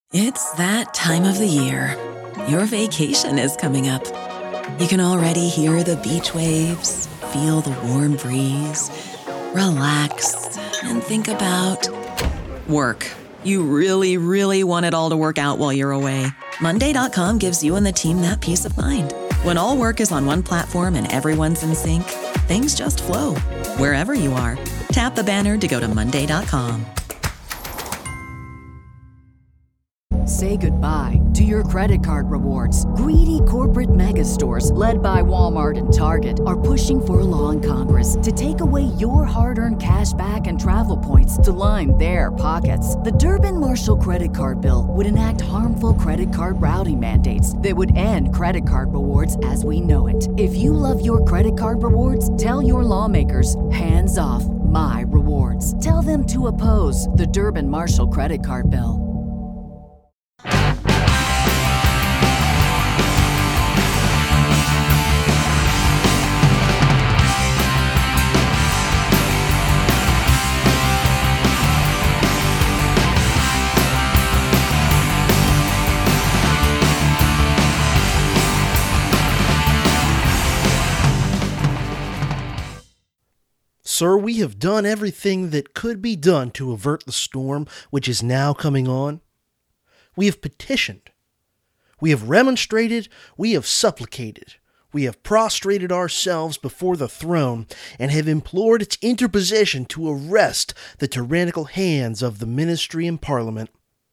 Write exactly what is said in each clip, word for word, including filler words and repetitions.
It's that time of the year. Your vacation is coming up. You can already hear the beach waves, feel the warm breeze, relax, and think about work. You really, really want it all to work out while you're away. Monday dot com gives you and the team that peace of mind. When all work is on one platform and everyone's in sync, things just flow. Wherever you are, tap the banner to go to Monday dot com. Say goodbye to your credit card rewards. Greedy corporate mega stores, led by Walmart and Target, are pushing for a law in Congress to take away your hard-earned cash back and travel points to line their pockets. The Durbin-Marshall credit card bill would enact harmful credit card routing mandates that would end credit card rewards as we know it. If you love your credit card rewards, tell your lawmakers, hands off my rewards. Tell them to oppose the Durbin-Marshall credit card bill. Sir, we have done everything that could be done to avert the storm which is now coming on. We have petitioned. We have remonstrated. We have supplicated. We have prostrated ourselves before the throne and have implored its interposition to arrest the tyrannical hands of the ministry and parliament.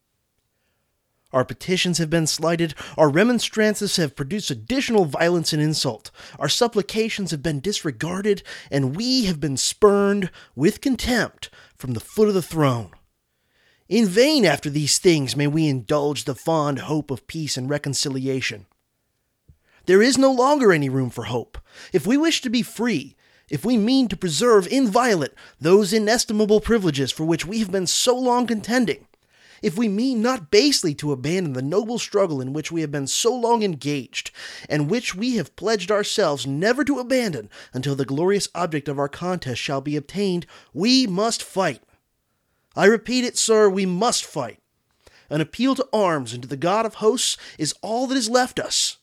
Our petitions have been slighted, our remonstrances have produced additional violence and insult, our supplications have been disregarded, and we have been spurned with contempt from the foot of the throne. In vain after these things may we indulge the fond hope of peace and reconciliation. There is no longer any room for hope. If we wish to be free, if we mean to preserve inviolate those inestimable privileges for which we have been so long contending, if we mean not basely to abandon the noble struggle in which we have been so long engaged, and which we have pledged ourselves never to abandon until the glorious object of our contest shall be obtained, we must fight. I repeat it, sir, we must fight. An appeal to arms and to the God of hosts is all that is left us.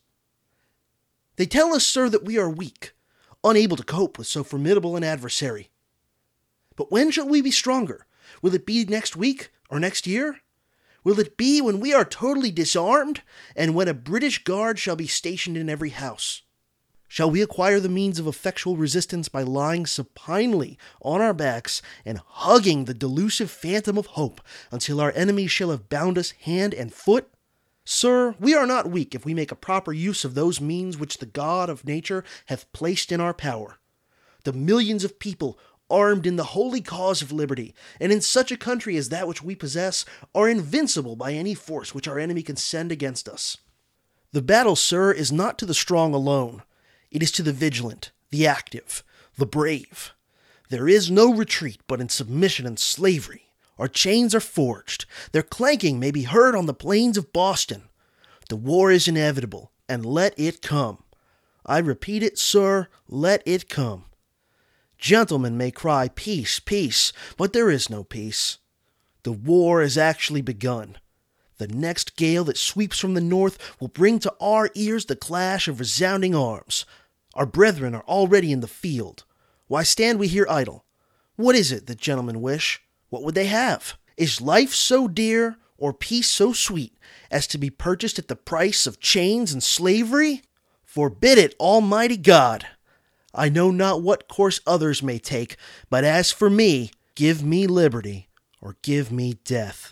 They tell us, sir, that we are weak, unable to cope with so formidable an adversary. But when shall we be stronger? Will it be next week or next year? Will it be when we are totally disarmed, and when a British guard shall be stationed in every house? Shall we acquire the means of effectual resistance by lying supinely on our backs and hugging the delusive phantom of hope until our enemies shall have bound us hand and foot? Sir, we are not weak if we make a proper use of those means which the God of nature hath placed in our power. The millions of people armed in the holy cause of liberty, and in such a country as that which we possess, are invincible by any force which our enemy can send against us. The battle, sir, is not to the strong alone. It is to the vigilant, the active, the brave. There is no retreat but in submission and slavery. Our chains are forged. Their clanking may be heard on the plains of Boston. The war is inevitable, and let it come. I repeat it, sir, let it come. Gentlemen may cry, peace, peace, but there is no peace. The war has actually begun. The next gale that sweeps from the north will bring to our ears the clash of resounding arms. Our brethren are already in the field. Why stand we here idle? What is it that gentlemen wish? What would they have? Is life so dear, or peace so sweet, as to be purchased at the price of chains and slavery? Forbid it, Almighty God! I know not what course others may take, but as for me, give me liberty, or give me death.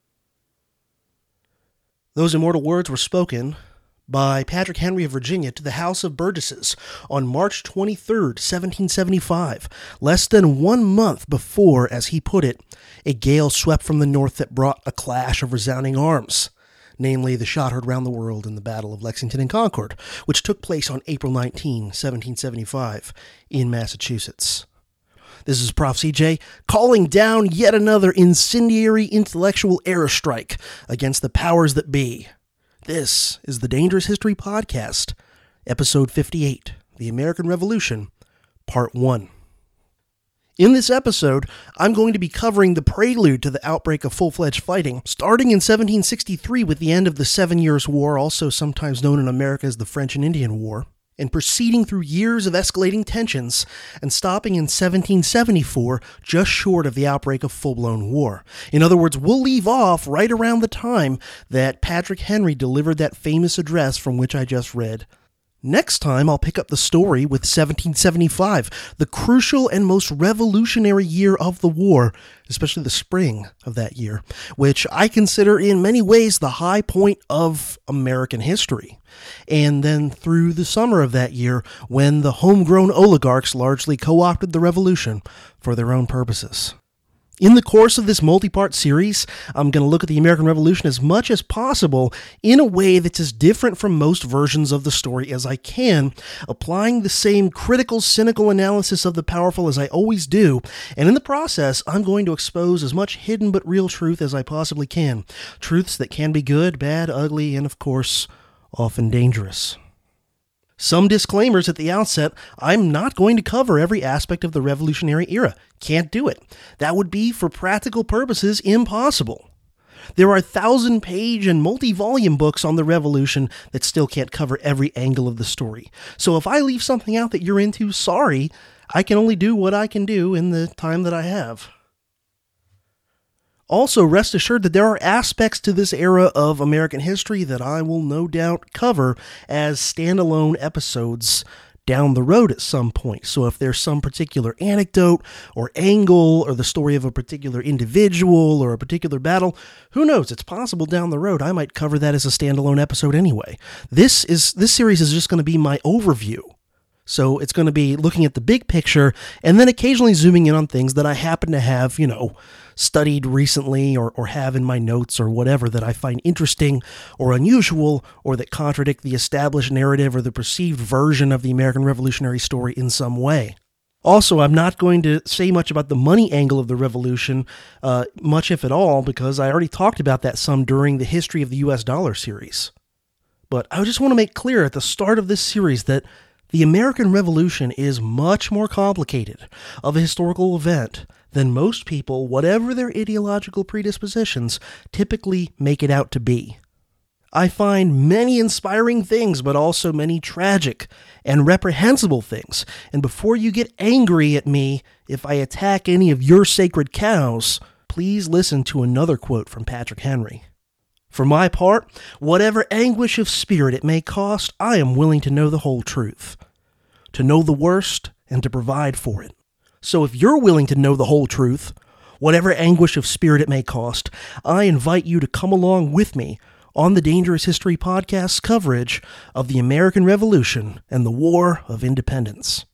Those immortal words were spoken by Patrick Henry of Virginia to the House of Burgesses on March twenty-third, seventeen seventy-five, less than one month before, as he put it, a gale swept from the north that brought a clash of resounding arms, namely the shot heard round the world in the Battle of Lexington and Concord, which took place on April nineteenth, seventeen seventy-five, in Massachusetts. This is Prof C J calling down yet another incendiary intellectual airstrike against the powers that be. This is the Dangerous History Podcast, Episode fifty-eight, The American Revolution, Part one. In this episode, I'm going to be covering the prelude to the outbreak of full-fledged fighting, starting in seventeen sixty-three with the end of the Seven Years' War, also sometimes known in America as the French and Indian War, and proceeding through years of escalating tensions, and stopping in seventeen seventy-four, just short of the outbreak of full-blown war. In other words, we'll leave off right around the time that Patrick Henry delivered that famous address from which I just read. Next time, I'll pick up the story with seventeen seventy-five, the crucial and most revolutionary year of the war, especially the spring of that year, which I consider in many ways the high point of American history. And then through the summer of that year, when the homegrown oligarchs largely co-opted the revolution for their own purposes. In the course of this multi-part series, I'm going to look at the American Revolution as much as possible in a way that's as different from most versions of the story as I can, applying the same critical, cynical analysis of the powerful as I always do, and in the process, I'm going to expose as much hidden but real truth as I possibly can. Truths that can be good, bad, ugly, and of course, often dangerous. Some disclaimers at the outset. I'm not going to cover every aspect of the Revolutionary era. Can't do it. That would be, for practical purposes, impossible. There are thousand-page and multi-volume books on the Revolution that still can't cover every angle of the story. So if I leave something out that you're into, sorry, I can only do what I can do in the time that I have. Also, rest assured that there are aspects to this era of American history that I will no doubt cover as standalone episodes down the road at some point. So if there's some particular anecdote or angle or the story of a particular individual or a particular battle, who knows? It's possible down the road I might cover that as a standalone episode anyway. This is this series is just going to be my overview. So it's going to be looking at the big picture and then occasionally zooming in on things that I happen to have, you know, studied recently or, or have in my notes or whatever that I find interesting or unusual or that contradict the established narrative or the perceived version of the American Revolutionary story in some way. Also, I'm not going to say much about the money angle of the Revolution, uh, much if at all, because I already talked about that some during the History of the U S Dollar series. But I just want to make clear at the start of this series that the American Revolution is much more complicated of a historical event than most people, whatever their ideological predispositions, typically make it out to be. I find many inspiring things, but also many tragic and reprehensible things. And before you get angry at me if I attack any of your sacred cows, please listen to another quote from Patrick Henry. For my part, whatever anguish of spirit it may cost, I am willing to know the whole truth, to know the worst and to provide for it. So if you're willing to know the whole truth, whatever anguish of spirit it may cost, I invite you to come along with me on the Dangerous History Podcast's coverage of the American Revolution and the War of Independence.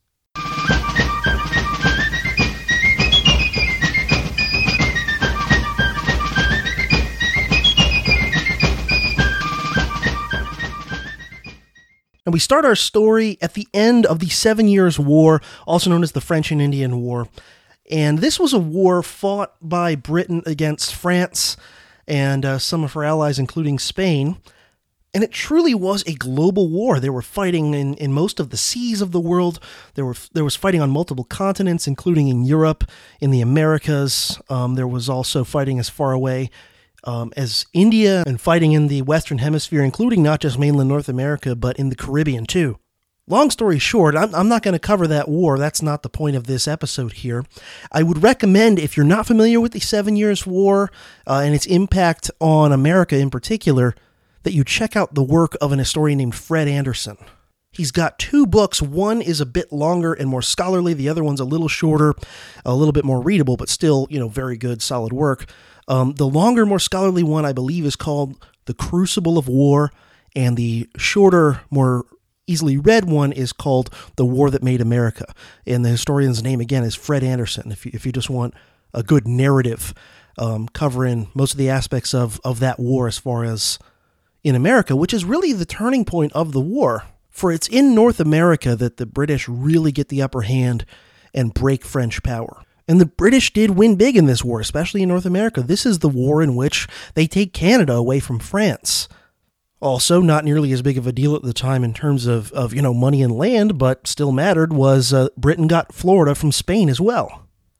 And we start our story at the end of the Seven Years' War, also known as the French and Indian War. And this was a war fought by Britain against France and uh, some of her allies, including Spain. And it truly was a global war. They were fighting in, in most of the seas of the world. There were there was fighting on multiple continents, including in Europe, in the Americas. Um, there was also fighting as far away Um, as India and fighting in the Western Hemisphere, including not just mainland North America, but in the Caribbean too. Long story short, I'm, I'm not going to cover that war. That's not the point of this episode here. I would recommend, if you're not familiar with the Seven Years' War uh, and its impact on America in particular, that you check out the work of an historian named Fred Anderson. He's got two books. One is a bit longer and more scholarly. The other one's a little shorter, a little bit more readable, but still, you know, very good, solid work. Um, the longer, more scholarly one, I believe, is called The Crucible of War, and the shorter, more easily read one is called The War That Made America. And the historian's name, again, is Fred Anderson, if you, if you just want a good narrative um, covering most of the aspects of, of that war as far as in America, which is really the turning point of the war. For it's in North America that the British really get the upper hand and break French power. And the British did win big in this war, especially in North America. This is the war in which they take Canada away from France. Also, not nearly as big of a deal at the time in terms of, of you know, money and land, but still mattered, was uh, Britain got Florida from Spain as well.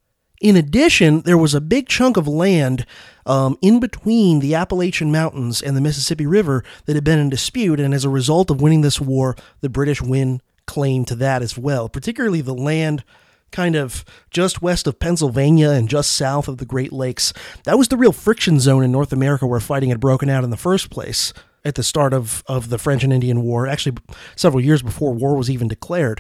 In addition, there was a big chunk of land um, in between the Appalachian Mountains and the Mississippi River that had been in dispute, and as a result of winning this war, the British win claim to that as well, particularly the land kind of just west of Pennsylvania and just south of the Great Lakes. That was the real friction zone in North America where fighting had broken out in the first place at the start of, of the French and Indian War, actually several years before war was even declared.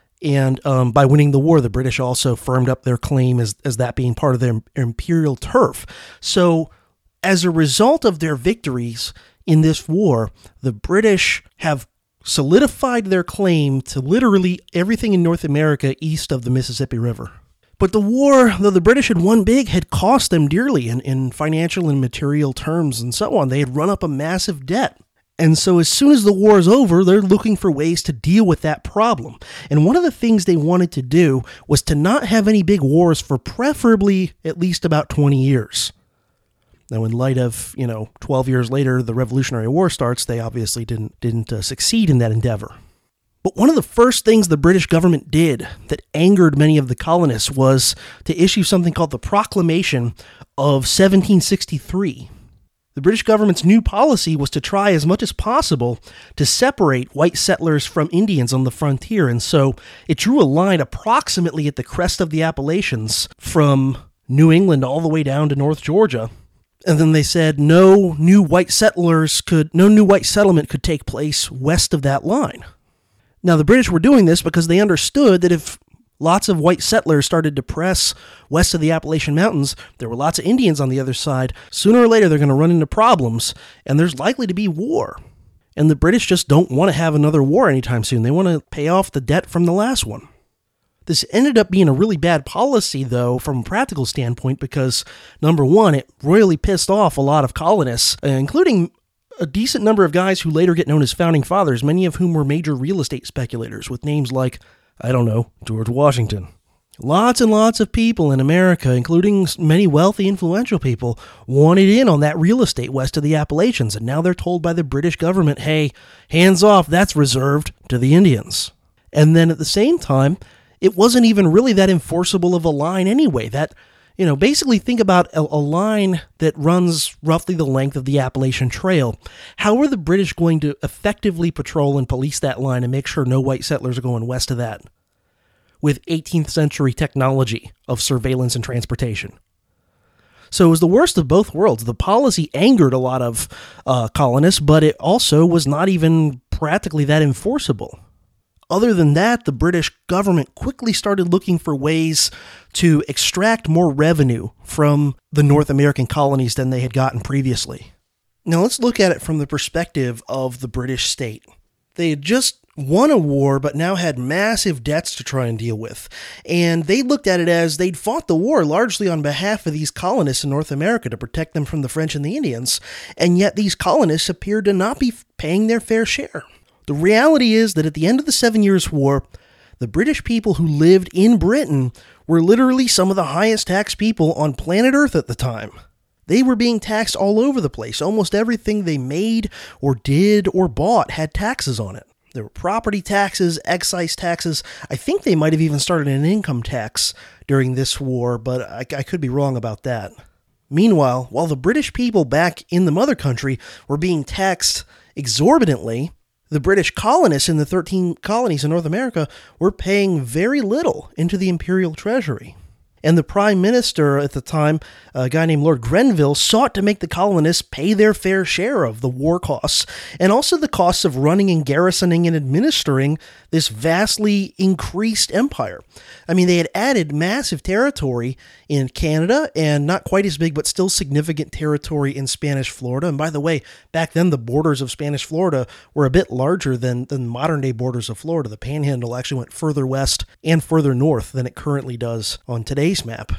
And um, by winning the war, the British also firmed up their claim as, as that being part of their imperial turf. So as a result of their victories in this war, the British have solidified their claim to literally everything in North America east of the Mississippi River. But the war, though the British had won big, had cost them dearly in, in financial and material terms and so on. They had run up a massive debt. And so as soon as the war is over, they're looking for ways to deal with that problem. And one of the things they wanted to do was to not have any big wars for preferably at least about twenty years. Now, in light of, you know, twelve years later, the Revolutionary War starts, they obviously didn't, didn't uh, succeed in that endeavor. But one of the first things the British government did that angered many of the colonists was to issue something called the Proclamation of seventeen sixty-three. The British government's new policy was to try as much as possible to separate white settlers from Indians on the frontier, and so it drew a line approximately at the crest of the Appalachians from New England all the way down to North Georgia. And then they said no new white settlers could, no new white settlement could take place west of that line. Now, the British were doing this because they understood that if lots of white settlers started to press west of the Appalachian Mountains, there were lots of Indians on the other side. Sooner or later, they're going to run into problems, and there's likely to be war. And the British just don't want to have another war anytime soon. They want to pay off the debt from the last one. This ended up being a really bad policy, though, from a practical standpoint, because, number one, it royally pissed off a lot of colonists, including a decent number of guys who later get known as founding fathers, many of whom were major real estate speculators with names like, I don't know, George Washington. Lots and lots of people in America, including many wealthy, influential people, wanted in on that real estate west of the Appalachians, and now they're told by the British government, hey, hands off, that's reserved to the Indians. And then at the same time, it wasn't even really that enforceable of a line anyway. That, you know, basically think about a, a line that runs roughly the length of the Appalachian Trail. How are the British going to effectively patrol and police that line and make sure no white settlers are going west of that with eighteenth century technology of surveillance and transportation? So it was the worst of both worlds. The policy angered a lot of uh, colonists, but it also was not even practically that enforceable. Other than that, the British government quickly started looking for ways to extract more revenue from the North American colonies than they had gotten previously. Now let's look at it from the perspective of the British state. They had just won a war, but now had massive debts to try and deal with. And they looked at it as they'd fought the war largely on behalf of these colonists in North America to protect them from the French and the Indians, and yet these colonists appeared to not be paying their fair share. The reality is that at the end of the Seven Years' War, the British people who lived in Britain were literally some of the highest taxed people on planet Earth at the time. They were being taxed all over the place. Almost everything they made or did or bought had taxes on it. There were property taxes, excise taxes. I think they might have even started an income tax during this war, but I, I could be wrong about that. Meanwhile, while the British people back in the mother country were being taxed exorbitantly, the British colonists in the thirteen colonies in North America were paying very little into the imperial treasury. And the prime minister at the time, a guy named Lord Grenville, sought to make the colonists pay their fair share of the war costs and also the costs of running and garrisoning and administering this vastly increased empire. I mean, they had added massive territory in Canada and not quite as big, but still significant territory in Spanish Florida. And by the way, back then, the borders of Spanish Florida were a bit larger than, than modern-day borders of Florida. The Panhandle actually went further west and further north than it currently does on today's map.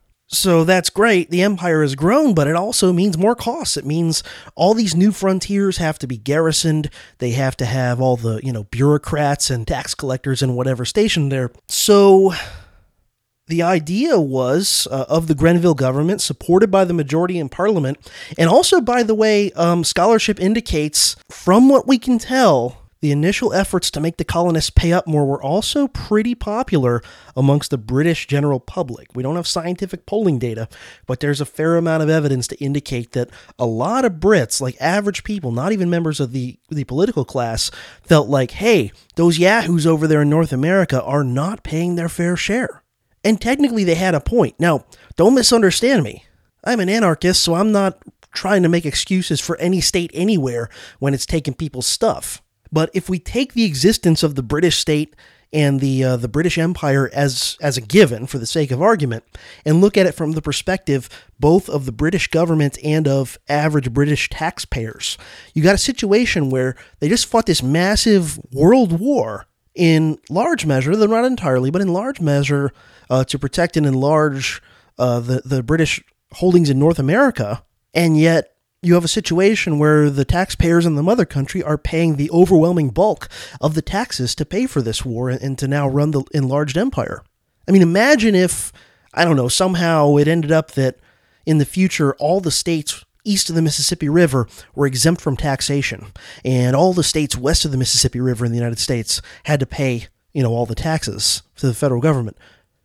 So that's great. The empire has grown, but it also means more costs. It means all these new frontiers have to be garrisoned. They have to have all the, you know, bureaucrats and tax collectors and whatever stationed there. So the idea was uh, of the Grenville government, supported by the majority in Parliament, and also, by the way, um, scholarship indicates, from what we can tell, The initial efforts to make the colonists pay up more were also pretty popular amongst the British general public. We don't have scientific polling data, but there's a fair amount of evidence to indicate that a lot of Brits, like average people, not even members of the, the political class, felt like, hey, those yahoos over there in North America are not paying their fair share. And technically they had a point. Now, don't misunderstand me. I'm an anarchist, so I'm not trying to make excuses for any state anywhere when it's taking people's stuff. But if we take the existence of the British state and the uh, the British Empire as as a given for the sake of argument, and look at it from the perspective both of the British government and of average British taxpayers, you got a situation where they just fought this massive world war in large measure, though not entirely, but in large measure uh, to protect and enlarge uh, the, the British holdings in North America, and yet you have a situation where the taxpayers in the mother country are paying the overwhelming bulk of the taxes to pay for this war and to now run the enlarged empire. I mean, imagine if, I don't know, somehow it ended up that in the future all the states east of the Mississippi River were exempt from taxation, and all the states west of the Mississippi River in the United States had to pay, you know, all the taxes to the federal government.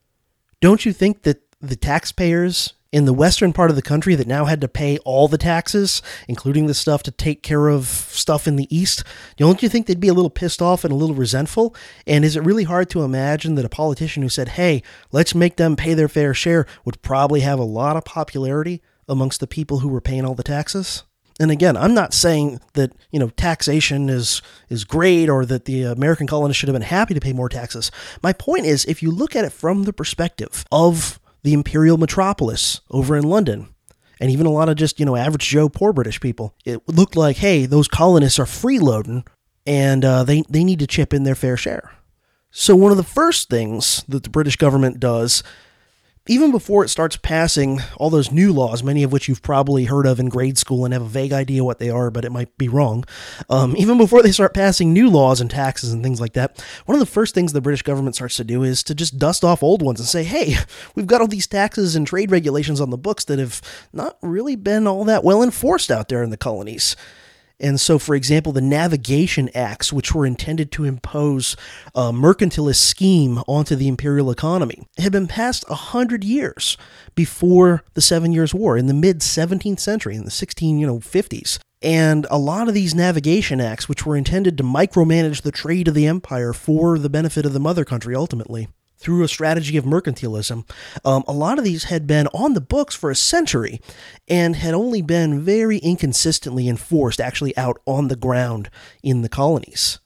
Don't you think that the taxpayers in the western part of the country that now had to pay all the taxes, including the stuff to take care of stuff in the east, don't you think they'd be a little pissed off and a little resentful? And is it really hard to imagine that a politician who said, hey, let's make them pay their fair share, would probably have a lot of popularity amongst the people who were paying all the taxes? And again, I'm not saying that, you know, taxation is is great or that the American colonists should have been happy to pay more taxes. My point is, if you look at it from the perspective of the imperial metropolis over in London, and even a lot of just, you know, average Joe poor British people, it looked like, hey, those colonists are freeloading, and uh, they, they need to chip in their fair share. So one of the first things that the British government does, even before it starts passing all those new laws, many of which you've probably heard of in grade school and have a vague idea what they are, but it might be wrong. Um, even before they start passing new laws and taxes and things like that, one of the first things the British government starts to do is to just dust off old ones and say, hey, we've got all these taxes and trade regulations on the books that have not really been all that well enforced out there in the colonies. And so, for example, the Navigation Acts, which were intended to impose a mercantilist scheme onto the imperial economy, had been passed a hundred years before the Seven Years' War, in the mid-seventeenth century, in the sixteen, you know, fifties. And a lot of these Navigation Acts, which were intended to micromanage the trade of the empire for the benefit of the mother country ultimately, through a strategy of mercantilism, um, a lot of these had been on the books for a century and had only been very inconsistently enforced actually out on the ground in the colonies.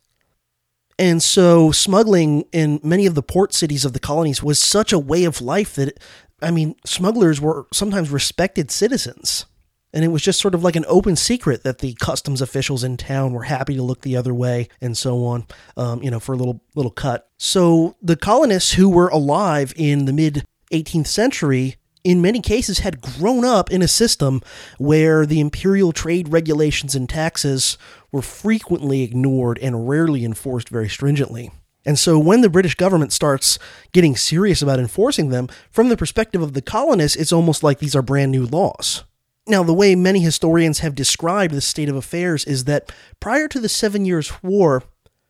And so smuggling in many of the port cities of the colonies was such a way of life that, I mean, smugglers were sometimes respected citizens. And it was just sort of like an open secret that the customs officials in town were happy to look the other way and so on, um, you know, for a little little cut. So the colonists who were alive in the mid-eighteenth century, in many cases, had grown up in a system where the imperial trade regulations and taxes were frequently ignored and rarely enforced very stringently. And so when the British government starts getting serious about enforcing them, from the perspective of the colonists, it's almost like these are brand new laws. Now, the way many historians have described the state of affairs is that prior to the Seven Years' War,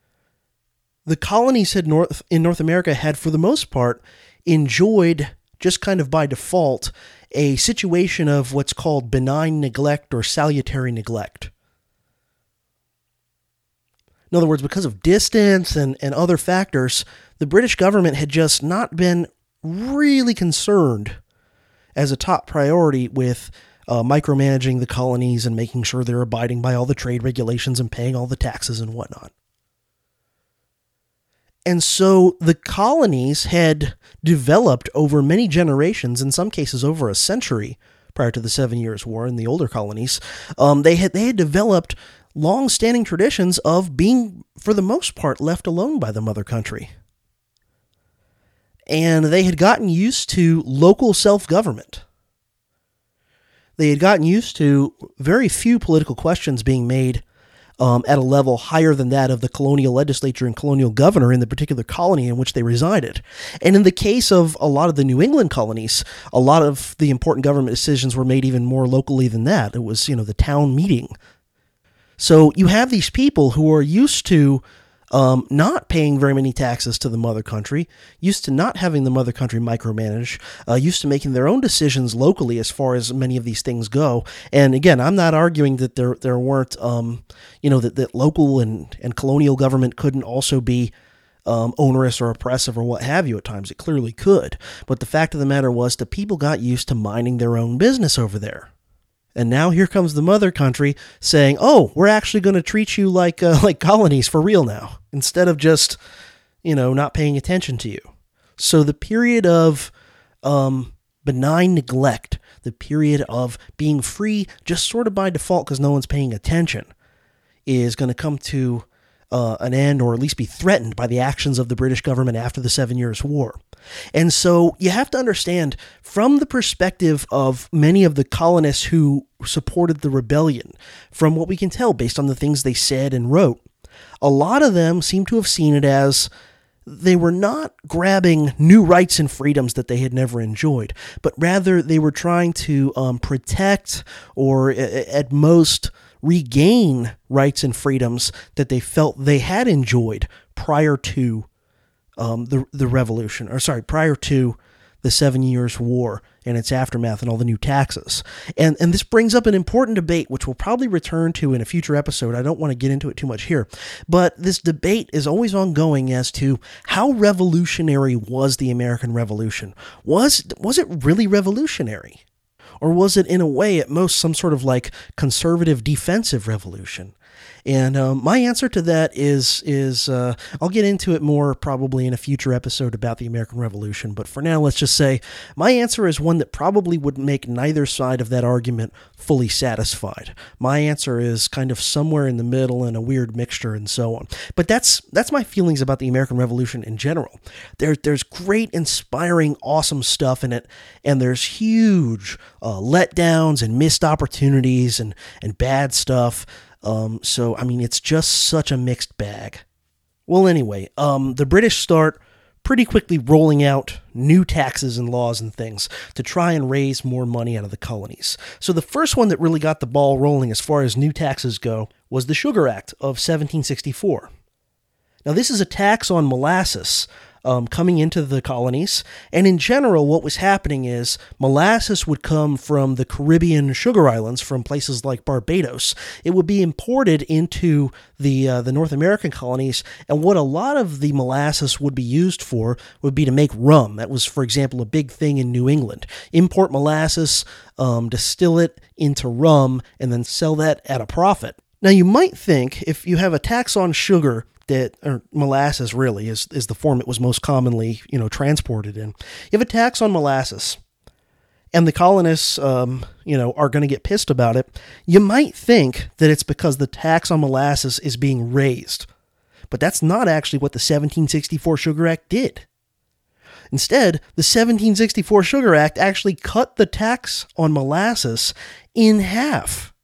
the colonies had North, in North America had, for the most part, enjoyed, just kind of by default, a situation of what's called benign neglect or salutary neglect. In other words, because of distance and, and other factors, the British government had just not been really concerned as a top priority with Uh, micromanaging the colonies and making sure they're abiding by all the trade regulations and paying all the taxes and whatnot. And so the colonies had developed over many generations, in some cases over a century prior to the Seven Years' War in the older colonies, um, they had they had developed long-standing traditions of being, for the most part, left alone by the mother country. And they had gotten used to local self-government. They had gotten used to very few political questions being made um, at a level higher than that of the colonial legislature and colonial governor in the particular colony in which they resided. And in the case of a lot of the New England colonies, a lot of the important government decisions were made even more locally than that. It was, you know, the town meeting. So you have these people who are used to um, not paying very many taxes to the mother country, used to not having the mother country micromanage, uh, used to making their own decisions locally as far as many of these things go. And again, I'm not arguing that there there weren't, um, you know, that, that local and, and colonial government couldn't also be um, onerous or oppressive or what have you at times. It clearly could. But the fact of the matter was the people got used to minding their own business over there. And now here comes the mother country saying, oh, we're actually going to treat you like uh, like colonies for real now, instead of just, you know, not paying attention to you. So the period of um, benign neglect, the period of being free just sort of by default because no one's paying attention, is going to come to uh, an end, or at least be threatened by the actions of the British government after the Seven Years' War. And so you have to understand, from the perspective of many of the colonists who supported the rebellion, from what we can tell based on the things they said and wrote, a lot of them seem to have seen it as they were not grabbing new rights and freedoms that they had never enjoyed, but rather they were trying to um, protect or at most regain rights and freedoms that they felt they had enjoyed prior to um, the the revolution, or sorry, prior to the Seven Years' War and its aftermath and all the new taxes. And and this brings up an important debate, which we'll probably return to in a future episode. I don't want to get into it too much here. But this debate is always ongoing as to how revolutionary was the American Revolution. Was was it really revolutionary? Or was it, in a way, at most, some sort of like conservative defensive revolution? And um, my answer to that is, is uh, I'll get into it more probably in a future episode about the American Revolution. But for now, let's just say my answer is one that probably would make neither side of that argument fully satisfied. My answer is kind of somewhere in the middle and a weird mixture and so on. But that's that's my feelings about the American Revolution in general. There, there's great, inspiring, awesome stuff in it. And there's huge uh, letdowns and missed opportunities and, and bad stuff. Um, so, I mean, it's just such a mixed bag. Well, anyway, um, the British start pretty quickly rolling out new taxes and laws and things to try and raise more money out of the colonies. So the first one that really got the ball rolling as far as new taxes go was the Sugar Act of seventeen sixty-four. Now, this is a tax on molasses Um, coming into the colonies. And in general, what was happening is molasses would come from the Caribbean sugar islands, from places like Barbados. It would be imported into the uh, the North American colonies, and what a lot of the molasses would be used for would be to make rum. That was, for example, a big thing in New England. Import molasses, um, distill it into rum, and then sell that at a profit. Now, you might think, if you have a tax on sugar, that, or molasses really is, is the form it was most commonly, you know, transported in. You have a tax on molasses, and the colonists, um, you know, are going to get pissed about it. You might think that it's because the tax on molasses is being raised, but that's not actually what the seventeen sixty-four Sugar Act did. Instead, the seventeen sixty-four Sugar Act actually cut the tax on molasses in half,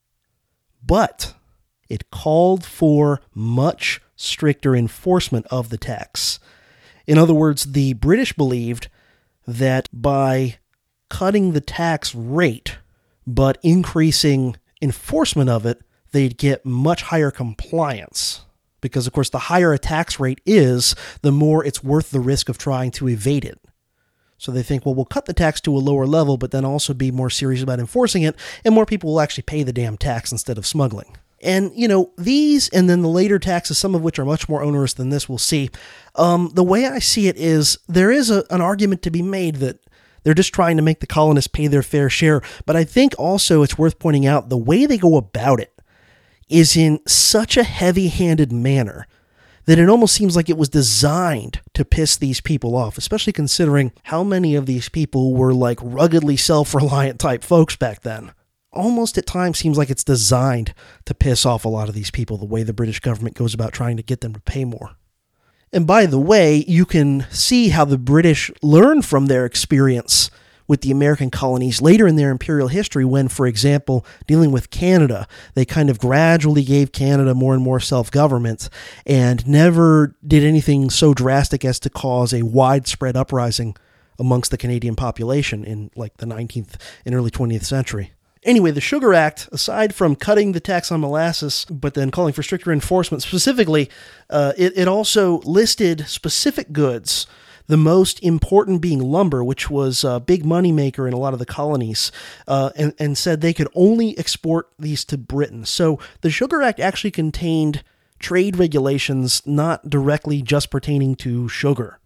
but it called for much stricter enforcement of the tax. In other words, the British believed that by cutting the tax rate, but increasing enforcement of it, they'd get much higher compliance. Because, of course, the higher a tax rate is, the more it's worth the risk of trying to evade it. So they think, well, we'll cut the tax to a lower level, but then also be more serious about enforcing it, and more people will actually pay the damn tax instead of smuggling. And, you know, these and then the later taxes, some of which are much more onerous than this, we'll see. Um, the way I see it is there is a, an argument to be made that they're just trying to make the colonists pay their fair share. But I think also it's worth pointing out the way they go about it is in such a heavy-handed manner that it almost seems like it was designed to piss these people off, especially considering how many of these people were like ruggedly self-reliant type folks back then. Almost at times seems like it's designed to piss off a lot of these people, the way the British government goes about trying to get them to pay more. And by the way, you can see how the British learned from their experience with the American colonies later in their imperial history when, for example, dealing with Canada, they kind of gradually gave Canada more and more self-government and never did anything so drastic as to cause a widespread uprising amongst the Canadian population in like the nineteenth and early twentieth century. Anyway, the Sugar Act, aside from cutting the tax on molasses, but then calling for stricter enforcement specifically, uh, it, it also listed specific goods, the most important being lumber, which was a big moneymaker in a lot of the colonies, uh, and, and said they could only export these to Britain. So the Sugar Act actually contained trade regulations not directly just pertaining to sugar.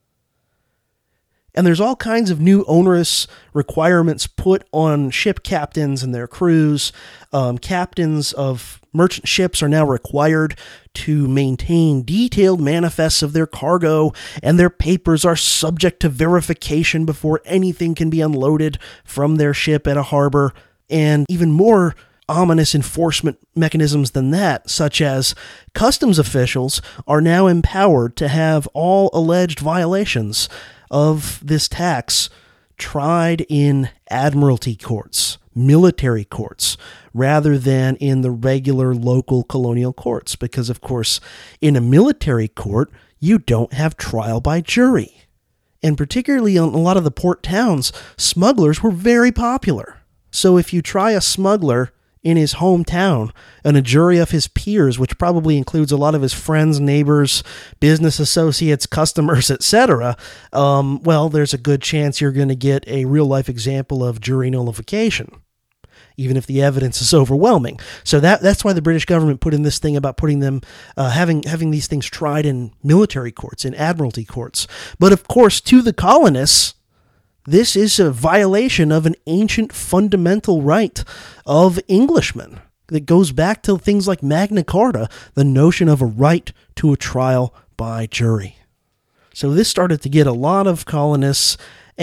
And there's all kinds of new onerous requirements put on ship captains and their crews. Um, captains of merchant ships are now required to maintain detailed manifests of their cargo, and their papers are subject to verification before anything can be unloaded from their ship at a harbor. And even more ominous enforcement mechanisms than that, such as customs officials are now empowered to have all alleged violations of this tax tried in admiralty courts, military courts, rather than in the regular local colonial courts. Because, of course, in a military court, you don't have trial by jury. And particularly in a lot of the port towns, smugglers were very popular. So if you try a smuggler in his hometown, and a jury of his peers, which probably includes a lot of his friends, neighbors, business associates, customers, et cetera, um, well, there's a good chance you're going to get a real-life example of jury nullification, even if the evidence is overwhelming. So that that's why the British government put in this thing about putting them, uh, having having these things tried in military courts, in admiralty courts. But of course, to the colonists, this is a violation of an ancient fundamental right of Englishmen that goes back to things like Magna Carta, the notion of a right to a trial by jury. So this started to get a lot of colonists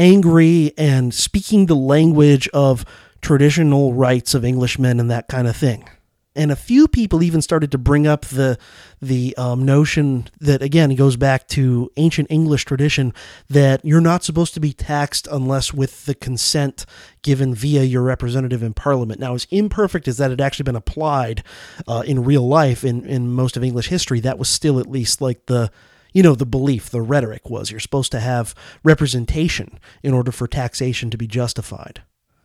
angry and speaking the language of traditional rights of Englishmen and that kind of thing. And a few people even started to bring up the the um, notion that, again, it goes back to ancient English tradition, that you're not supposed to be taxed unless with the consent given via your representative in Parliament. Now, as imperfect as that had actually been applied uh, in real life in, in most of English history, that was still at least like the, you know, the belief, the rhetoric was you're supposed to have representation in order for taxation to be justified.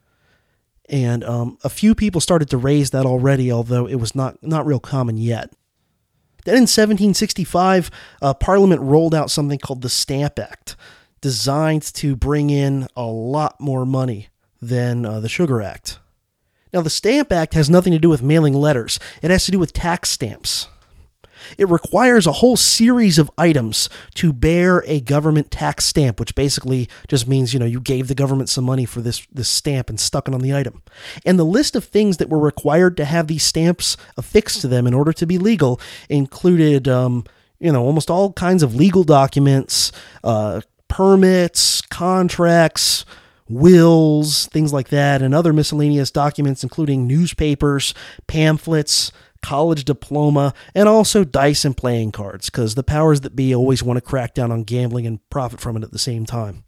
And um, a few people started to raise that already, although it was not, not real common yet. Then in seventeen sixty-five, uh, Parliament rolled out something called the Stamp Act, designed to bring in a lot more money than uh, the Sugar Act. Now, the Stamp Act has nothing to do with mailing letters. It has to do with tax stamps. It requires a whole series of items to bear a government tax stamp, which basically just means, you know, you gave the government some money for this, this stamp and stuck it on the item. And the list of things that were required to have these stamps affixed to them in order to be legal included, um, you know, almost all kinds of legal documents, uh, permits, contracts, wills, things like that, and other miscellaneous documents, including newspapers, pamphlets, college diploma, and also dice and playing cards, because the powers that be always want to crack down on gambling and profit from it at the same time.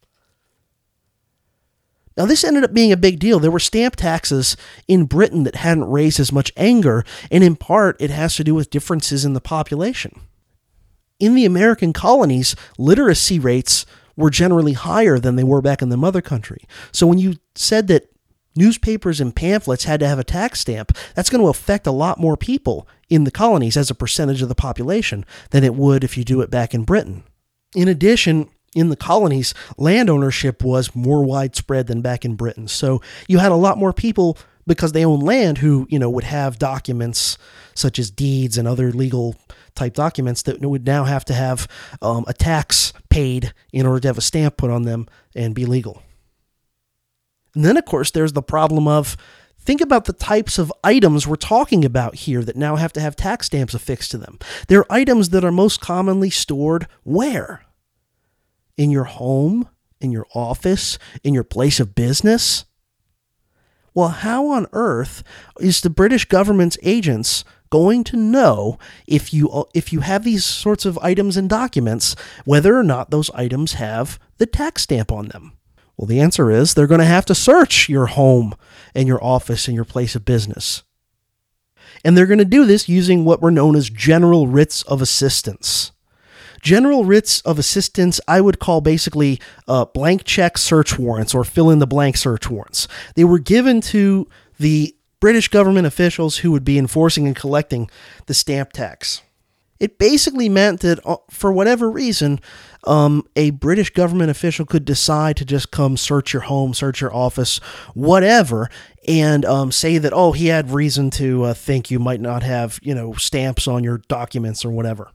Now, this ended up being a big deal. There were stamp taxes in Britain that hadn't raised as much anger, and in part, it has to do with differences in the population. In the American colonies, literacy rates were generally higher than they were back in the mother country. So when you said that newspapers and pamphlets had to have a tax stamp, that's going to affect a lot more people in the colonies as a percentage of the population than it would if you do it back in Britain. In addition, in the colonies, land ownership was more widespread than back in Britain. So you had a lot more people, because they own land, who, you know, would have documents such as deeds and other legal type documents that would now have to have um, a tax paid in order to have a stamp put on them and be legal. And then, of course, there's the problem of, think about the types of items we're talking about here that now have to have tax stamps affixed to them. They're items that are most commonly stored where? In your home, in your office, in your place of business? Well, how on earth is the British government's agents going to know if you if you have these sorts of items and documents, whether or not those items have the tax stamp on them? Well, the answer is they're going to have to search your home and your office and your place of business. And they're going to do this using what were known as general writs of assistance. General writs of assistance, I would call basically uh, blank check search warrants or fill in the blank search warrants. They were given to the British government officials who would be enforcing and collecting the stamp tax. It basically meant that, for whatever reason, um, a British government official could decide to just come search your home, search your office, whatever, and um, say that, oh, he had reason to uh, think you might not have, you know, stamps on your documents or whatever.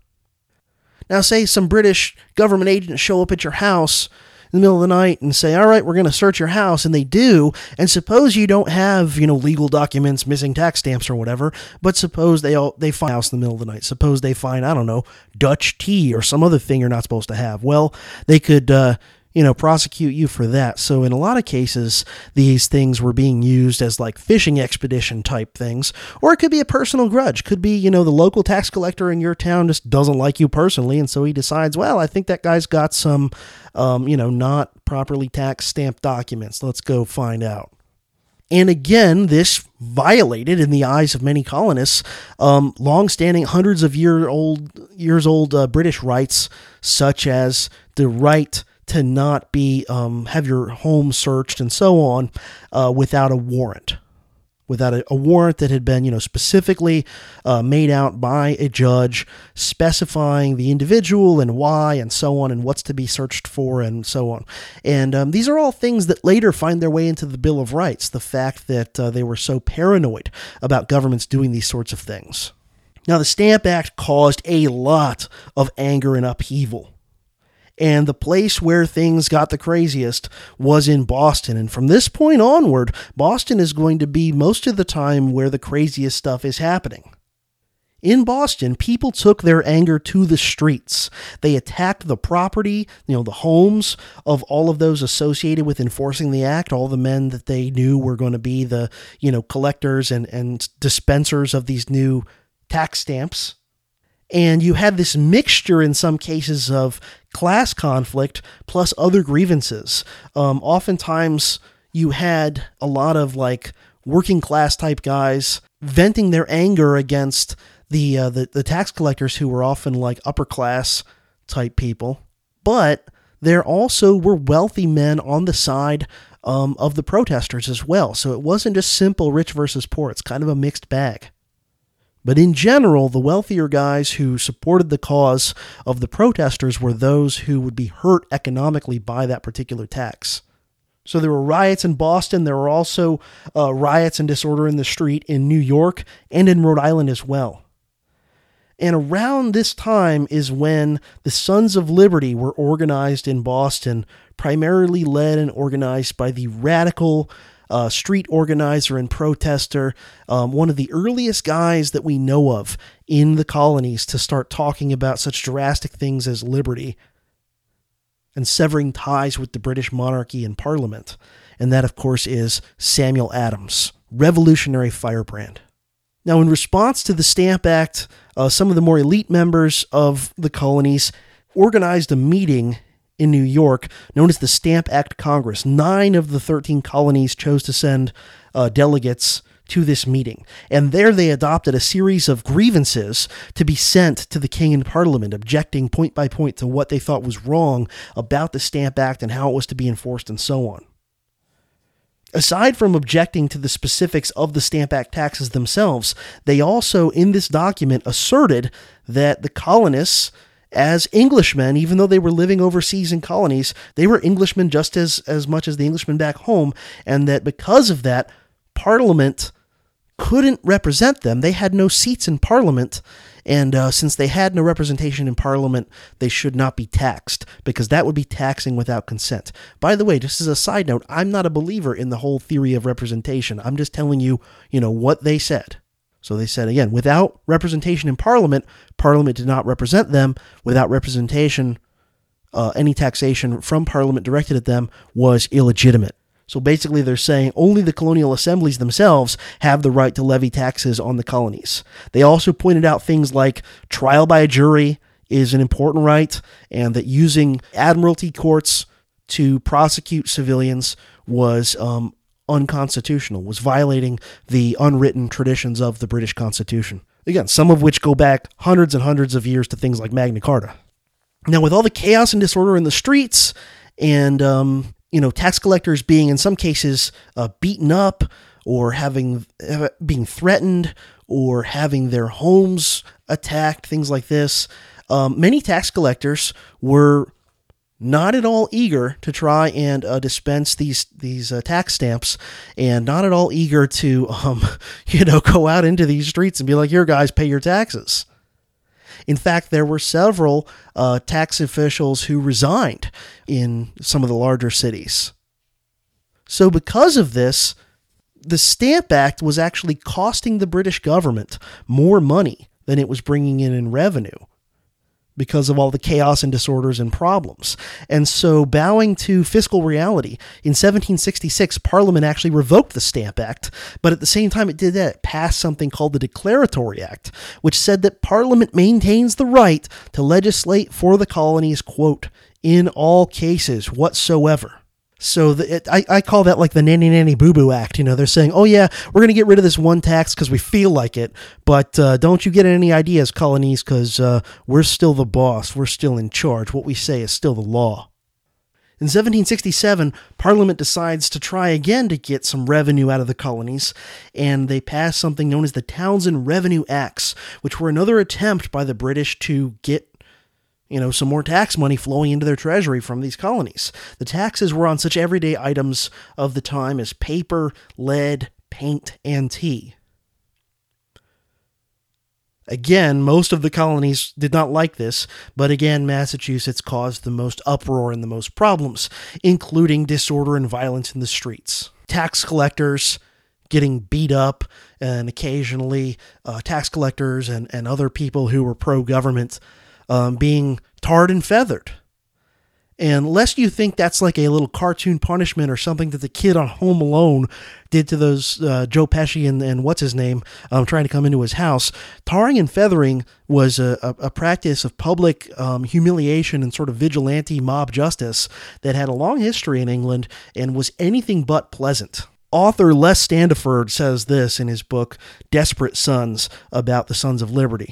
Now, say some British government agents show up at your house in the middle of the night and say, all right, we're going to search your house, and they do, and suppose you don't have, you know, legal documents, missing tax stamps or whatever, but suppose they all, they find a house in the middle of the night. Suppose they find, I don't know, Dutch tea or some other thing you're not supposed to have. Well, they could, uh, you know, prosecute you for that. So in a lot of cases, these things were being used as like fishing expedition type things, or it could be a personal grudge. Could be, you know, the local tax collector in your town just doesn't like you personally, and so he decides, well, I think that guy's got some, um, you know, not properly tax stamped documents. Let's go find out. And again, this violated, in the eyes of many colonists, um, long-standing, hundreds of year old years old uh, British rights, such as the right to not be um, have your home searched and so on uh, without a warrant, without a, a warrant that had been, you know, specifically uh, made out by a judge, specifying the individual and why and so on, and what's to be searched for and so on. And um, these are all things that later find their way into the Bill of Rights, the fact that uh, they were so paranoid about governments doing these sorts of things. Now, the Stamp Act caused a lot of anger and upheaval. And the place where things got the craziest was in Boston. And from this point onward, Boston is going to be most of the time where the craziest stuff is happening. In Boston, people took their anger to the streets. They attacked the property, you know, the homes of all of those associated with enforcing the act, all the men that they knew were going to be the, you know, collectors and, and dispensers of these new tax stamps. And you had this mixture in some cases of class conflict plus other grievances. Um, oftentimes you had a lot of like working class type guys venting their anger against the, uh, the, the tax collectors, who were often like upper class type people. But there also were wealthy men on the side um, of the protesters as well. So it wasn't just simple rich versus poor. It's kind of a mixed bag. But in general, the wealthier guys who supported the cause of the protesters were those who would be hurt economically by that particular tax. So there were riots in Boston. There were also uh, riots and disorder in the street in New York and in Rhode Island as well. And around this time is when the Sons of Liberty were organized in Boston, primarily led and organized by the radical Uh, street organizer and protester, um, one of the earliest guys that we know of in the colonies to start talking about such drastic things as liberty and severing ties with the British monarchy and Parliament. And that, of course, is Samuel Adams, revolutionary firebrand. Now, in response to the Stamp Act, uh, some of the more elite members of the colonies organized a meeting in New York, known as the Stamp Act Congress. Nine of the thirteen colonies chose to send uh, delegates to this meeting. And there they adopted a series of grievances to be sent to the King and Parliament, objecting point by point to what they thought was wrong about the Stamp Act and how it was to be enforced and so on. Aside from objecting to the specifics of the Stamp Act taxes themselves, they also, in this document, asserted that the colonists, as Englishmen, even though they were living overseas in colonies, they were Englishmen just as, as much as the Englishmen back home, and that because of that, Parliament couldn't represent them. They had no seats in Parliament, and uh, since they had no representation in Parliament, they should not be taxed, because that would be taxing without consent. By the way, just as a side note, I'm not a believer in the whole theory of representation. I'm just telling you, you know, what they said. So they said, again, without representation in Parliament, Parliament did not represent them. Without representation, uh, any taxation from Parliament directed at them was illegitimate. So basically they're saying only the colonial assemblies themselves have the right to levy taxes on the colonies. They also pointed out things like trial by a jury is an important right, and that using admiralty courts to prosecute civilians was um, unconstitutional, was violating the unwritten traditions of the British Constitution. Again, some of which go back hundreds and hundreds of years to things like Magna Carta. Now, with all the chaos and disorder in the streets, and um, you know, tax collectors being in some cases uh, beaten up or having uh, being threatened or having their homes attacked, things like this, um, many tax collectors were not at all eager to try and uh, dispense these these uh, tax stamps, and not at all eager to um, you know go out into these streets and be like, "Here, guys, pay your taxes." In fact, there were several uh, tax officials who resigned in some of the larger cities. So because of this, the Stamp Act was actually costing the British government more money than it was bringing in in revenue because of all the chaos and disorders and problems. And so, bowing to fiscal reality, in seventeen sixty-six, Parliament actually revoked the Stamp Act, but at the same time it did that, it passed something called the Declaratory Act, which said that Parliament maintains the right to legislate for the colonies, quote, in all cases whatsoever. So the, it, I, I call that like the nanny nanny boo boo act. You know, they're saying, oh yeah, we're going to get rid of this one tax because we feel like it. But uh, don't you get any ideas, colonies, because uh, we're still the boss. We're still in charge. What we say is still the law. In seventeen sixty-seven, Parliament decides to try again to get some revenue out of the colonies, and they pass something known as the Townshend Revenue Acts, which were another attempt by the British to get you know, some more tax money flowing into their treasury from these colonies. The taxes were on such everyday items of the time as paper, lead, paint, and tea. Again, most of the colonies did not like this, but again, Massachusetts caused the most uproar and the most problems, including disorder and violence in the streets. Tax collectors getting beat up, and occasionally uh, tax collectors and, and other people who were pro-government Um, being tarred and feathered. And lest you think that's like a little cartoon punishment or something that the kid on Home Alone did to those uh, Joe Pesci and, and what's his name um, trying to come into his house, tarring and feathering was a, a, a practice of public um, humiliation and sort of vigilante mob justice that had a long history in England and was anything but pleasant. Author Les Standiford says this in his book, Desperate Sons, about the Sons of Liberty.